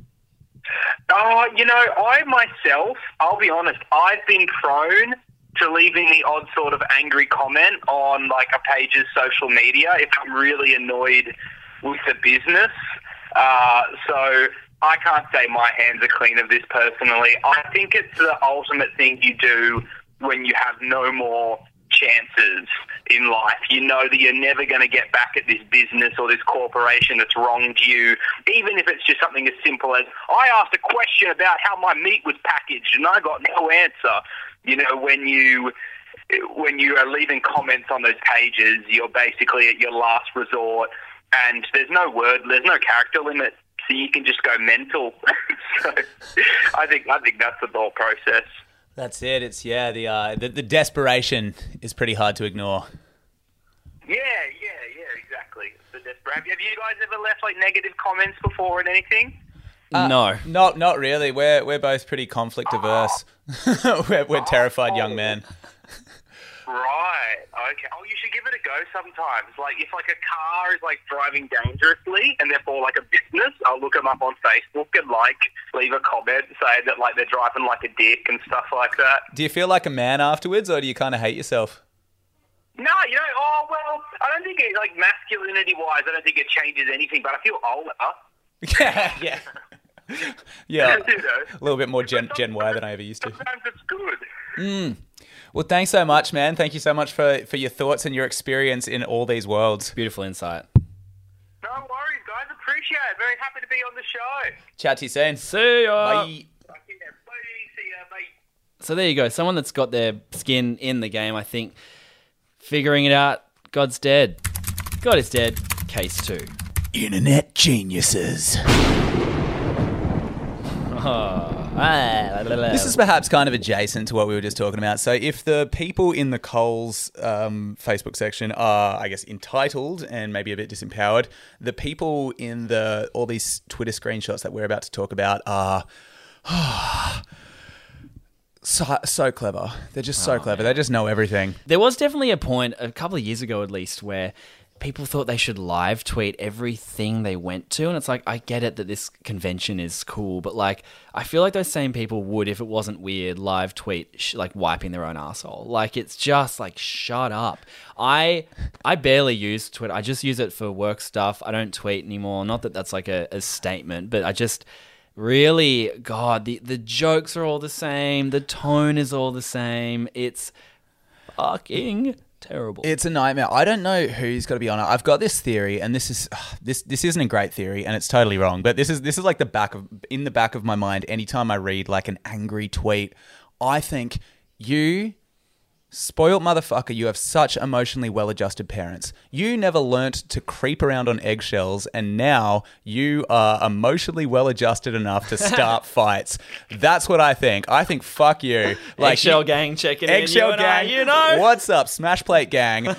Oh, you know, I myself, I'll be honest, I've been prone to leaving the odd sort of angry comment on like a page's social media if I'm really annoyed with the business. Uh, so I can't say my hands are clean of this personally. I think it's the ultimate thing you do when you have no more chances in life. You know that you're never going to get back at this business or this corporation that's wronged you, even if it's just something as simple as, I asked a question about how my meat was packaged and I got no answer. You know, when you when you are leaving comments on those pages, you're basically at your last resort, and there's no word, there's no character limit, so you can just go mental. So I think I think that's the thought process. that's it. It's yeah. The, uh, the the desperation is pretty hard to ignore. Yeah, yeah, yeah, exactly. The desperate. Have you guys ever left like negative comments before and anything? no. Not not really. We're we're both pretty conflict averse. we're we're terrified young men. Right. Okay. Oh, you should give it a go sometimes. Like, if like a car is like driving dangerously, and therefore like a business, I'll look them up on Facebook and like leave a comment saying that like they're driving like a dick and stuff like that. Do you feel like a man afterwards, or do you kind of hate yourself? No, you know. Oh well, I don't think it like masculinity-wise, I don't think it changes anything. But I feel older. Yeah, yeah, yeah. You know? A little bit more Gen Gen Y than I ever used to. Sometimes it's good. Mm. Well, thanks so much, man. Thank you so much for, for your thoughts and your experience in all these worlds. Beautiful insight. No worries, guys. Appreciate it. Very happy to be on the show. Chat to you soon. See ya. Bye. Okay, bye. See ya, mate. So there you go. Someone that's got their skin in the game, I think, figuring it out. God's dead. God is dead. Case two. Internet geniuses. Oh. Ah, This is perhaps kind of adjacent to what we were just talking about. So if the people in the Coles um, Facebook section are, I guess, entitled and maybe a bit disempowered, the people in the all these Twitter screenshots that we're about to talk about are so, so clever. They're just so Oh, clever. man. They just know everything. There was definitely a point a couple of years ago, at least, where people thought they should live tweet everything they went to. And it's like, I get it that this convention is cool, but like, I feel like those same people would, if it wasn't weird, live tweet sh- like wiping their own asshole. Like, it's just like, shut up. I I barely use Twitter. I just use it for work stuff. I don't tweet anymore. Not that that's like a, a statement, but I just really, God, the, the jokes are all the same. The tone is all the same. It's fucking terrible. It's a nightmare. I don't know who's got to be on it. I've got this theory, and this is ugh, this this isn't a great theory, and it's totally wrong. But this is this is like the back of in the back of my mind. Anytime I read like an angry tweet, I think you. Spoiled motherfucker, you have such emotionally well-adjusted parents. You never learnt to creep around on eggshells, and now you are emotionally well-adjusted enough to start fights. That's what I think. I think, fuck you. Like Eggshell you, gang checking Eggshell in. You gang. And I, you know? What's up, Smash Plate gang?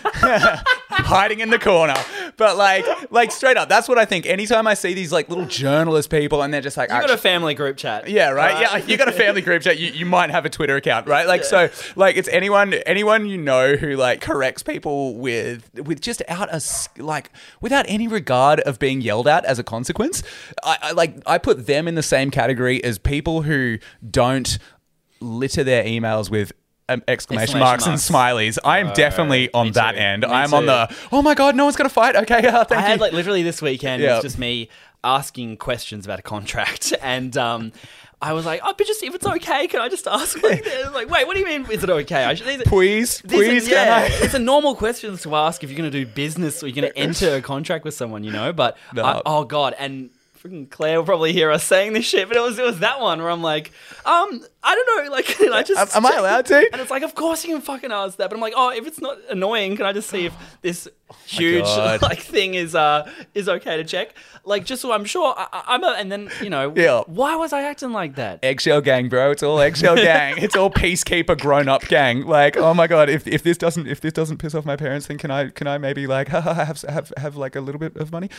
Hiding in the corner. But like, like straight up, that's what I think. Anytime I see these like little journalist people, and they're just like, You got a family group chat. yeah, right. Uh, Yeah, like, you got a family group chat. You, you might have a Twitter account, right? Like, so, like, it's anyone, anyone you know who like corrects people with, with just out a like without any regard of being yelled at as a consequence. I, I like I put them in the same category as people who don't litter their emails with um, exclamation, Exclamation marks, marks. and smileys. I am definitely on me that too. end. Me I'm on too. the oh my god, no one's gonna fight. Okay, uh, thank I had you. like literally this weekend, Yeah. it was just me asking questions about a contract, and um, I was like, "Oh, but just if it's okay, can I just ask?" Like, like wait, what do you mean? Is it okay? I should, these, please, these please, are, can yeah, I? it's a normal questions to ask if you're going to do business or you're going to enter a contract with someone, you know. But No. I, oh god, and freaking Claire will probably hear us saying this shit, but it was it was that one where I'm like, um, I don't know, like, can I just Am- am I allowed to? And it's like, of course you can fucking ask that, but I'm like, oh, if it's not annoying, can I just see if this huge God. like thing is uh is okay to check? Like, just so I'm sure. I, I- I'm a, and then you know, Yeah. why was I acting like that? Eggshell gang, bro. It's all eggshell gang. It's all peacekeeper grown up gang. Like, oh my god, if if this doesn't if this doesn't piss off my parents, then can I can I maybe like have have have like a little bit of money?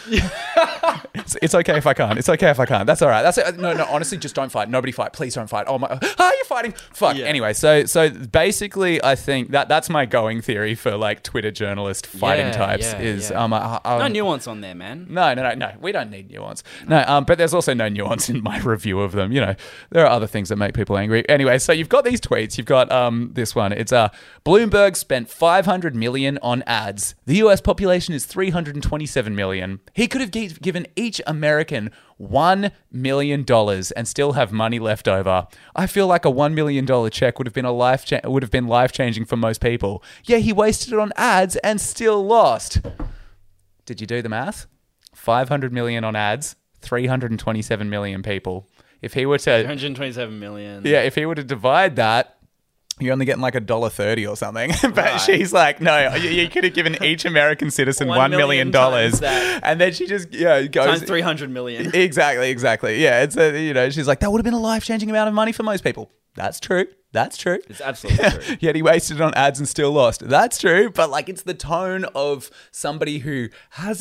it's, it's okay if I can't. It's okay if I can't. That's all right. That's it. No, no. Honestly, just don't fight. Nobody fight. Please don't fight. Oh my. Ah, you're fighting. Fuck. Yeah. Anyway, so so basically, I think that that's my going theory for like Twitter journalist fighting Yeah, types yeah, is yeah. um. I, I, No nuance on there, man. No, no, no, no. We don't need nuance. No, um, but there's also no nuance in my review of them. You know, there are other things that make people angry. Anyway, so you've got these tweets. You've got um this one. It's uh Bloomberg spent five hundred million on ads. The U S population is three hundred twenty-seven million. He could have g- given each American one million dollars and still have money left over. I feel like a one million dollars check would have been a life cha- would have been life changing for most people. Yeah, he wasted it on ads and still lost. Did you do the math? five hundred million on ads, three hundred twenty-seven million people. If he were to, one hundred twenty-seven million. yeah, if he were to divide that, you're only getting like a dollar thirty or something. But Right. she's like, no, you, you could have given each American citizen One one million million dollars, times that. and then she just yeah goes Times three hundred million. Exactly, exactly. Yeah, it's a, you know she's like that would have been a life changing amount of money for most people. That's true. That's true. It's absolutely true. Yet he wasted it on ads and still lost. That's true. But like, it's the tone of somebody who hasn't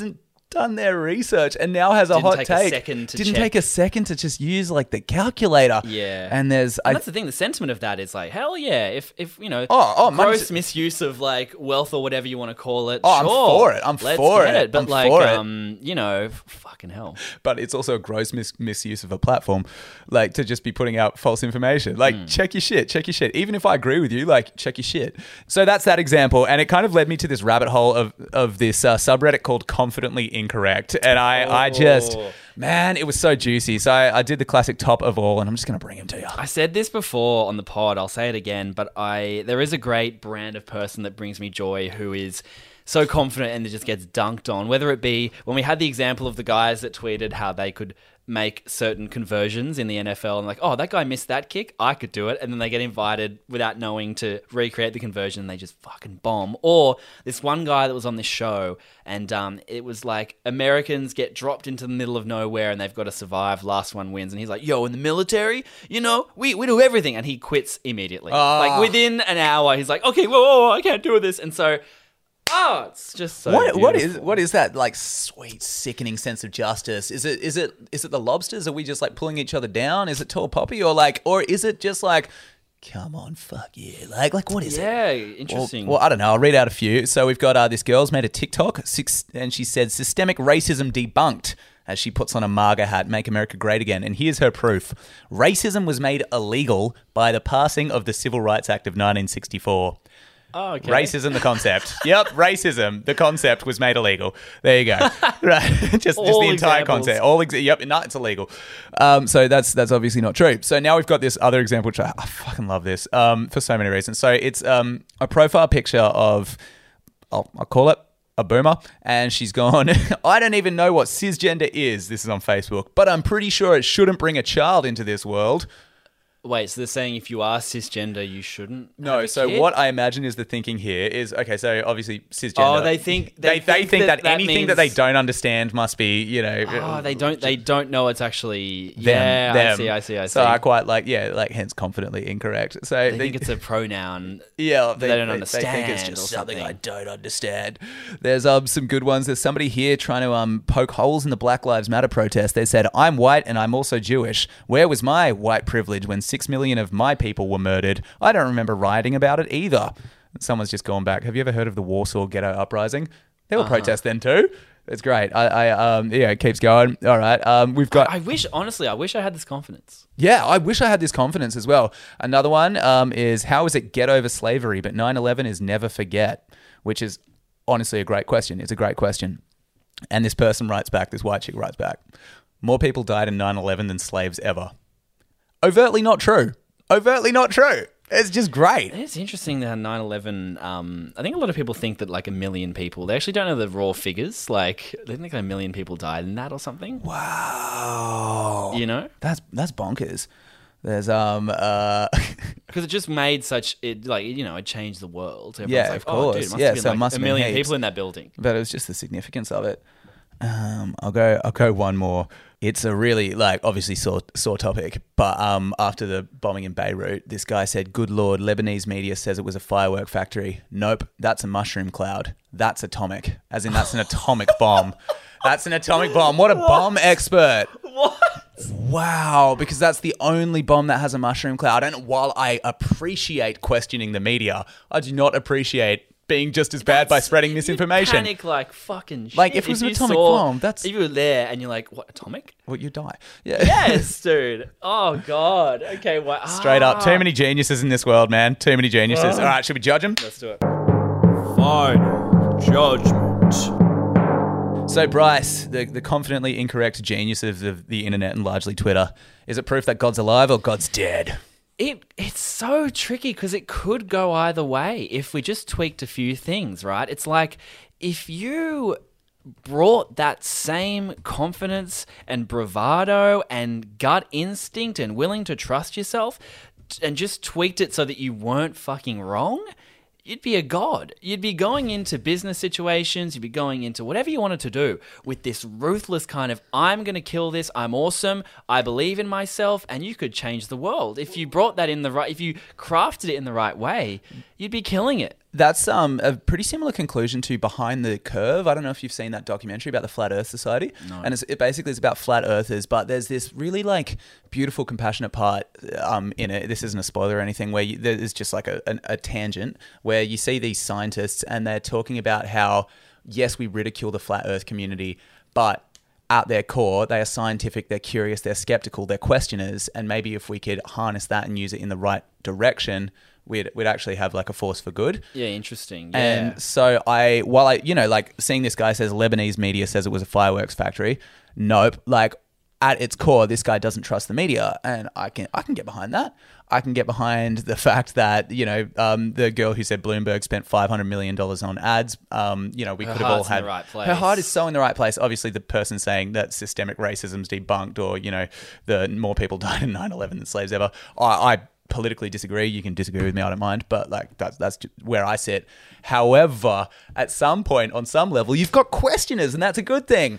done their research and now has a Didn't hot take a take. second to Didn't check. take a second to just use like the calculator. Yeah. And there's And I, that's the thing. The sentiment of that is like, hell yeah. If, if you know, Oh, oh, gross mum's- misuse of like wealth or whatever you want to call it. Oh, I'm sure, for it. I'm let's for get it. But I'm like, for it. um, you know, f- fucking hell. but it's also a gross mis- misuse of a platform, like to just be putting out false information. Like, Hmm. check your shit, check your shit. Even if I agree with you, like, check your shit. So that's that example, and it kind of led me to this rabbit hole of of this uh, subreddit called Confidently Incorrect, and I, I just, Oh. man, it was so juicy. So I, I did the classic top of all, and I'm just gonna bring him to you. I said this before on the pod. I'll say it again. But I there is a great brand of person that brings me joy who is so confident and it just gets dunked on. Whether it be when we had the example of the guys that tweeted how they could make certain conversions in the N F L and like, oh, that guy missed that kick, I could do it. And then they get invited without knowing to recreate the conversion and they just fucking bomb. Or this one guy that was on this show and um, it was like Americans get dropped into the middle of nowhere and they've got to survive. Last one wins. And he's like, yo, in the military, you know, we, we do everything. And he quits immediately. Ah. Like within an hour, he's like, okay, whoa, whoa, whoa, I can't do this. And so... Oh, it's just so What what is beautiful. what is that like sweet sickening sense of justice? Is it is it is it the lobsters? Are we just like pulling each other down? Is it tall poppy or like or is it just like come on fuck yeah like like what is it? Yeah, Well, interesting. well, I don't know. I'll read out a few. So we've got uh, this girl's made a TikTok, six, and she said systemic racism debunked as she puts on a MAGA hat, Make America Great Again. And here's her proof. Racism was made illegal by the passing of the Civil Rights Act of nineteen sixty-four. Oh, okay. Racism, the concept. Yep, racism, the concept was made illegal. There you go. Right, just, just All the entire examples. concept. All ex- yep, no, it's illegal. Um, so that's that's obviously not true. So now we've got this other example, which I, I fucking love this um, for so many reasons. So it's um, a profile picture of, I'll, I'll call it a boomer, and she's gone, I don't even know what cisgender is. This is on Facebook, but I'm pretty sure it shouldn't bring a child into this world. Wait, so they're saying if you are cisgender, you shouldn't? No, have a so kid? what I imagine is the thinking here is okay. So obviously cisgender. Oh, they think they they, they think that, that, that anything means, that they don't understand must be you know. Oh, they don't. They don't know it's actually. them, yeah, them. I see. I see. I see. So I quite like yeah, like hence confidently incorrect. So they, think it's a pronoun. yeah, they don't They understand think it's or just something I something. don't understand. There's um some good ones. There's somebody here trying to um poke holes in the Black Lives Matter protest. They said I'm white and I'm also Jewish. Where was my white privilege when six million of my people were murdered? I don't remember writing about it either. Someone's just gone back. Have you ever heard of the Warsaw Ghetto Uprising? There were Uh-huh. protests then too. It's great. I, I um yeah, it keeps going. All right. Um, we've got. I wish, honestly, I wish I had this confidence. Yeah, I wish I had this confidence as well. Another one um, is how is it get over slavery, but nine eleven is never forget, which is honestly a great question. It's a great question. And this person writes back, this white chick writes back, more people died in nine eleven than slaves ever. Overtly not true. Overtly not true. It's just great. It's interesting that nine eleven, um, I think a lot of people think that like a million people, they actually don't know the raw figures. Like, they think a million people died in that or something. Wow. You know? That's that's bonkers. There's um uh Because it just made such, it like, you know, it changed the world. Everyone's Yeah, like, of oh, dude, course. it must Yeah, have been so it like must a have been million heaps. people in that building. but it was just the significance of it. Um, I'll go. I'll go one more. It's a really like obviously sore sore topic, but um, after the bombing in Beirut, this guy said, "Good Lord, Lebanese media says it was a firework factory. Nope, that's a mushroom cloud. That's atomic, as in that's an atomic bomb. That's an atomic bomb. What a bomb expert! What? Wow, because that's the only bomb that has a mushroom cloud. And while I appreciate questioning the media, I do not appreciate being just as bad by spreading misinformation. You'd panic like fucking shit. Like, if it was an you atomic saw- bomb, that's- If you were there and you're like, what, atomic? Well, you die. Yeah. Yes, dude. Oh, God. Okay, wow. Straight up. Too many geniuses in this world, man. Too many geniuses. Oh. All right, should we judge them? Let's do it. Final judgment. So, Bryce, the, the confidently incorrect geniuses of the internet and largely Twitter, is it proof that God's alive or God's dead? It it's so tricky because it could go either way if we just tweaked a few things, right? It's like if you brought that same confidence and bravado and gut instinct and willing to trust yourself t- and just tweaked it so that you weren't fucking wrong, you'd be a god. You'd be going into business situations, you'd be going into whatever you wanted to do with this ruthless kind of, I'm going to kill this, I'm awesome, I believe in myself, and you could change the world. If you brought that in the right, if you crafted it in the right way, you'd be killing it. That's um a pretty similar conclusion to Behind the Curve. I don't know if you've seen that documentary about the Flat Earth Society. No. And it's, it basically is about flat earthers, but there's this really like beautiful, compassionate part um in it. This isn't a spoiler or anything, where you, there's just like a, a, a tangent where you see these scientists and they're talking about how, yes, we ridicule the flat Earth community, but at their core, they are scientific, they're curious, they're skeptical, they're questioners, and maybe if we could harness that and use it in the right direction, we'd we'd actually have like a force for good. Yeah, interesting. Yeah. And so I, while I, you know, like seeing this guy says Lebanese media says it was a fireworks factory. Nope. Like at its core, this guy doesn't trust the media, and I can I can get behind that. I can get behind the fact that, you know, um, the girl who said Bloomberg spent five hundred million dollars on ads, um, you know, we Her could have all heart's in had... the right place. Her heart is so in the right place. Obviously, the person saying that systemic racism's debunked, or, you know, the more people died in nine eleven than slaves ever, I, I politically disagree. You can disagree with me, I don't mind, but like that's, that's where I sit. However, at some point, on some level, you've got questioners, and that's a good thing.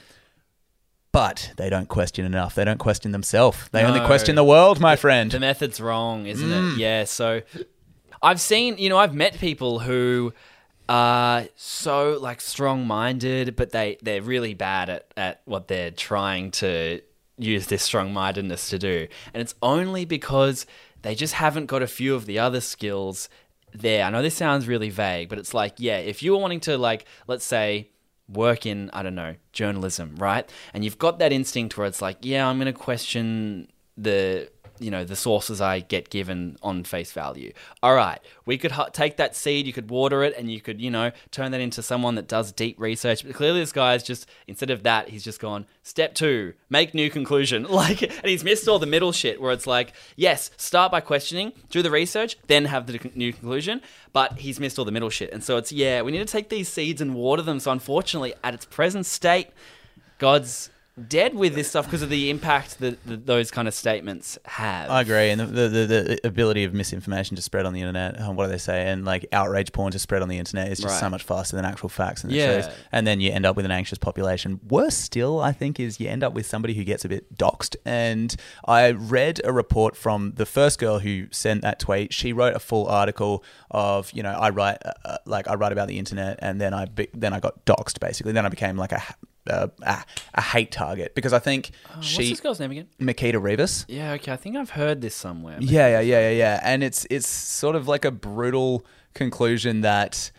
But they don't question enough. They don't question themselves. They only No. question the world, my friend. The method's wrong, isn't Mm. it? Yeah. So I've seen, you know, I've met people who are so like strong-minded, but they, they're really bad at, at what they're trying to use this strong-mindedness to do. And it's only because they just haven't got a few of the other skills there. I know this sounds really vague, but it's like, yeah, if you were wanting to, like, let's say, work in, I don't know, journalism, right? And you've got that instinct where it's like, yeah, I'm going to question the, you know, the sources I get given on face value. All right, we could h- take that seed, you could water it, and you could, you know, turn that into someone that does deep research. But clearly this guy's just, instead of that, he's just gone, step two, make new conclusion. Like, and he's missed all the middle shit where it's like, yes, start by questioning, do the research, then have the con- new conclusion. But he's missed all the middle shit. And so it's, yeah, we need to take these seeds and water them. So unfortunately, at its present state, God's dead with this stuff because of the impact that, that those kind of statements have. I agree, and the, the the the ability of misinformation to spread on the internet, um, what do they say, and like outrage porn to spread on the internet is just Right. so much faster than actual facts and the Yeah. truth. And then you end up with an anxious population. Worse still, I think, is you end up with somebody who gets a bit doxed. And I read a report from the first girl who sent that tweet. She wrote a full article of, you know, I write uh, like I write about the internet, and then I be- then I got doxed basically. Then I became like a Uh, a, a hate target because I think Uh, what's she this girl's name again? Makita Rivas. Yeah, okay. I think I've heard this somewhere. but- Yeah, yeah, yeah, yeah, yeah. And it's it's sort of like a brutal conclusion that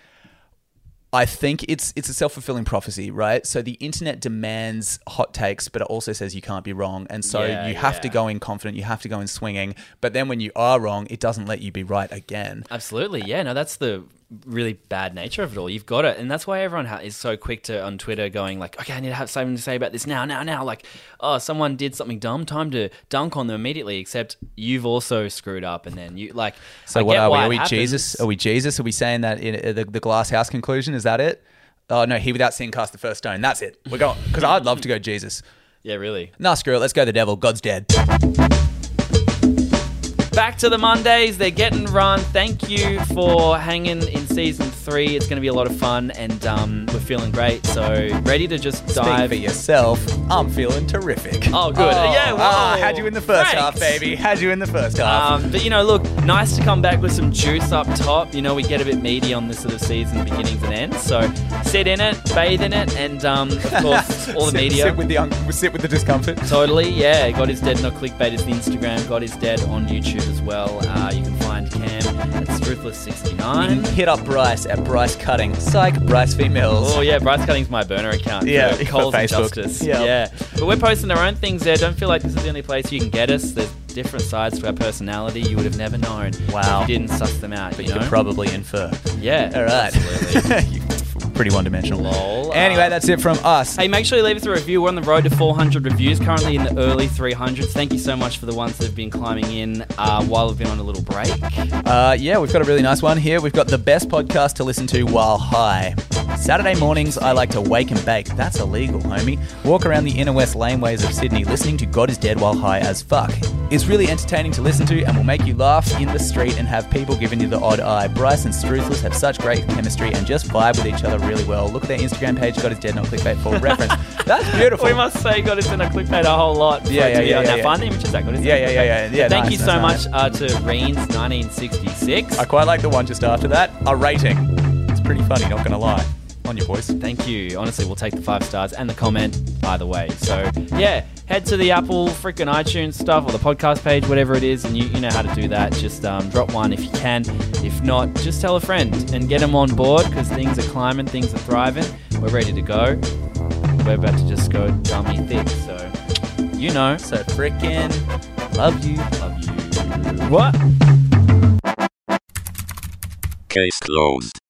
I think it's it's a self-fulfilling prophecy, right? So the internet demands hot takes, but it also says you can't be wrong. And so Yeah, you have to yeah. go in confident, you have to go in swinging. But then when you are wrong, it doesn't let you be right again. Absolutely, yeah. No, that's the really bad nature of it all. You've got it, and that's why everyone ha- is so quick to on Twitter going like, "Okay, I need to have something to say about this now, now, now." Like, oh, someone did something dumb, time to dunk on them immediately. Except you've also screwed up, and then you like. So I what get are we? why Are it we happens. Jesus? Are we Jesus? Are we saying that in uh, the, the glass house conclusion? Is that it? Oh, no, he without sin cast the first stone. That's it. We're going. Because I'd love to go Jesus. Yeah, really. Nah, screw it. Let's go the devil. God's dead. Back to the Mondays. They're getting run. Thank you for hanging in season three. It's going to be a lot of fun, and um, we're feeling great. So ready to just Speak dive. for yourself. I'm feeling terrific. Oh, good. Yeah, Ah, whoa. had you in the first half, Thanks. baby. Had you in the first half. Um, but, you know, look, nice to come back with some juice up top. You know, we get a bit meaty on this sort of season, beginnings and ends. So sit in it, bathe in it, and, um, of course, all the sit, media. Sit with the un- sit with the discomfort. Totally, yeah. God is Dead, Not Clickbait is the Instagram. God is Dead on YouTube as well. Uh, you can find Cam at Struthless sixty-nine. You can hit up Bryce at Bryce Cutting. Psych, Bryce Females. Oh yeah, Bryce Cutting's my burner account. Yeah, for for Coles and Facebook. Justice. Yeah. Yeah, but we're posting our own things there. Don't feel like this is the only place you can get us. There's different sides to our personality you would have never known. Wow. if you didn't suss them out. But you you know? could probably infer. yeah. All right. Absolutely. You're pretty one-dimensional. Lol. Anyway, Uh, that's it from us. Hey, make sure you leave us a review. We're on the road to four hundred reviews, currently in the early three hundreds. Thank you so much for the ones that have been climbing in uh, while we've been on a little break. Uh, yeah, we've got a really nice one here. We've got the best podcast to listen to while high. Saturday mornings, I like to wake and bake. That's illegal, homie. Walk around the inner west laneways of Sydney listening to God is Dead while high as fuck. It's really entertaining to listen to and will make you laugh in the street and have people giving you the odd eye. Bryce and Struthless have such great chemistry and just vibe with each other really well. Look at their Instagram page, God is Dead, Not Clickbait, for reference. That's beautiful. We must say God is Dead, Not Clickbait a whole lot. for Yeah, it to yeah, be yeah, on yeah, that yeah. fun images. That God is Yeah, Dead. yeah, yeah, yeah. yeah Thank nice, you nice, so nice. much uh, to Reens nineteen sixty-six. I quite like the one just after that. A rating. It's pretty funny, not going to lie. On you, boys. Thank you. Honestly, we'll take the five stars and the comment either way. So, yeah, head to the Apple freaking iTunes stuff or the podcast page, whatever it is, and you, you know how to do that. Just um, drop one if you can. If not, just tell a friend and get them on board because things are climbing, things are thriving. We're ready to go. We're about to just go dummy thick. So, you know. So freaking love you. Love you. What? Case closed.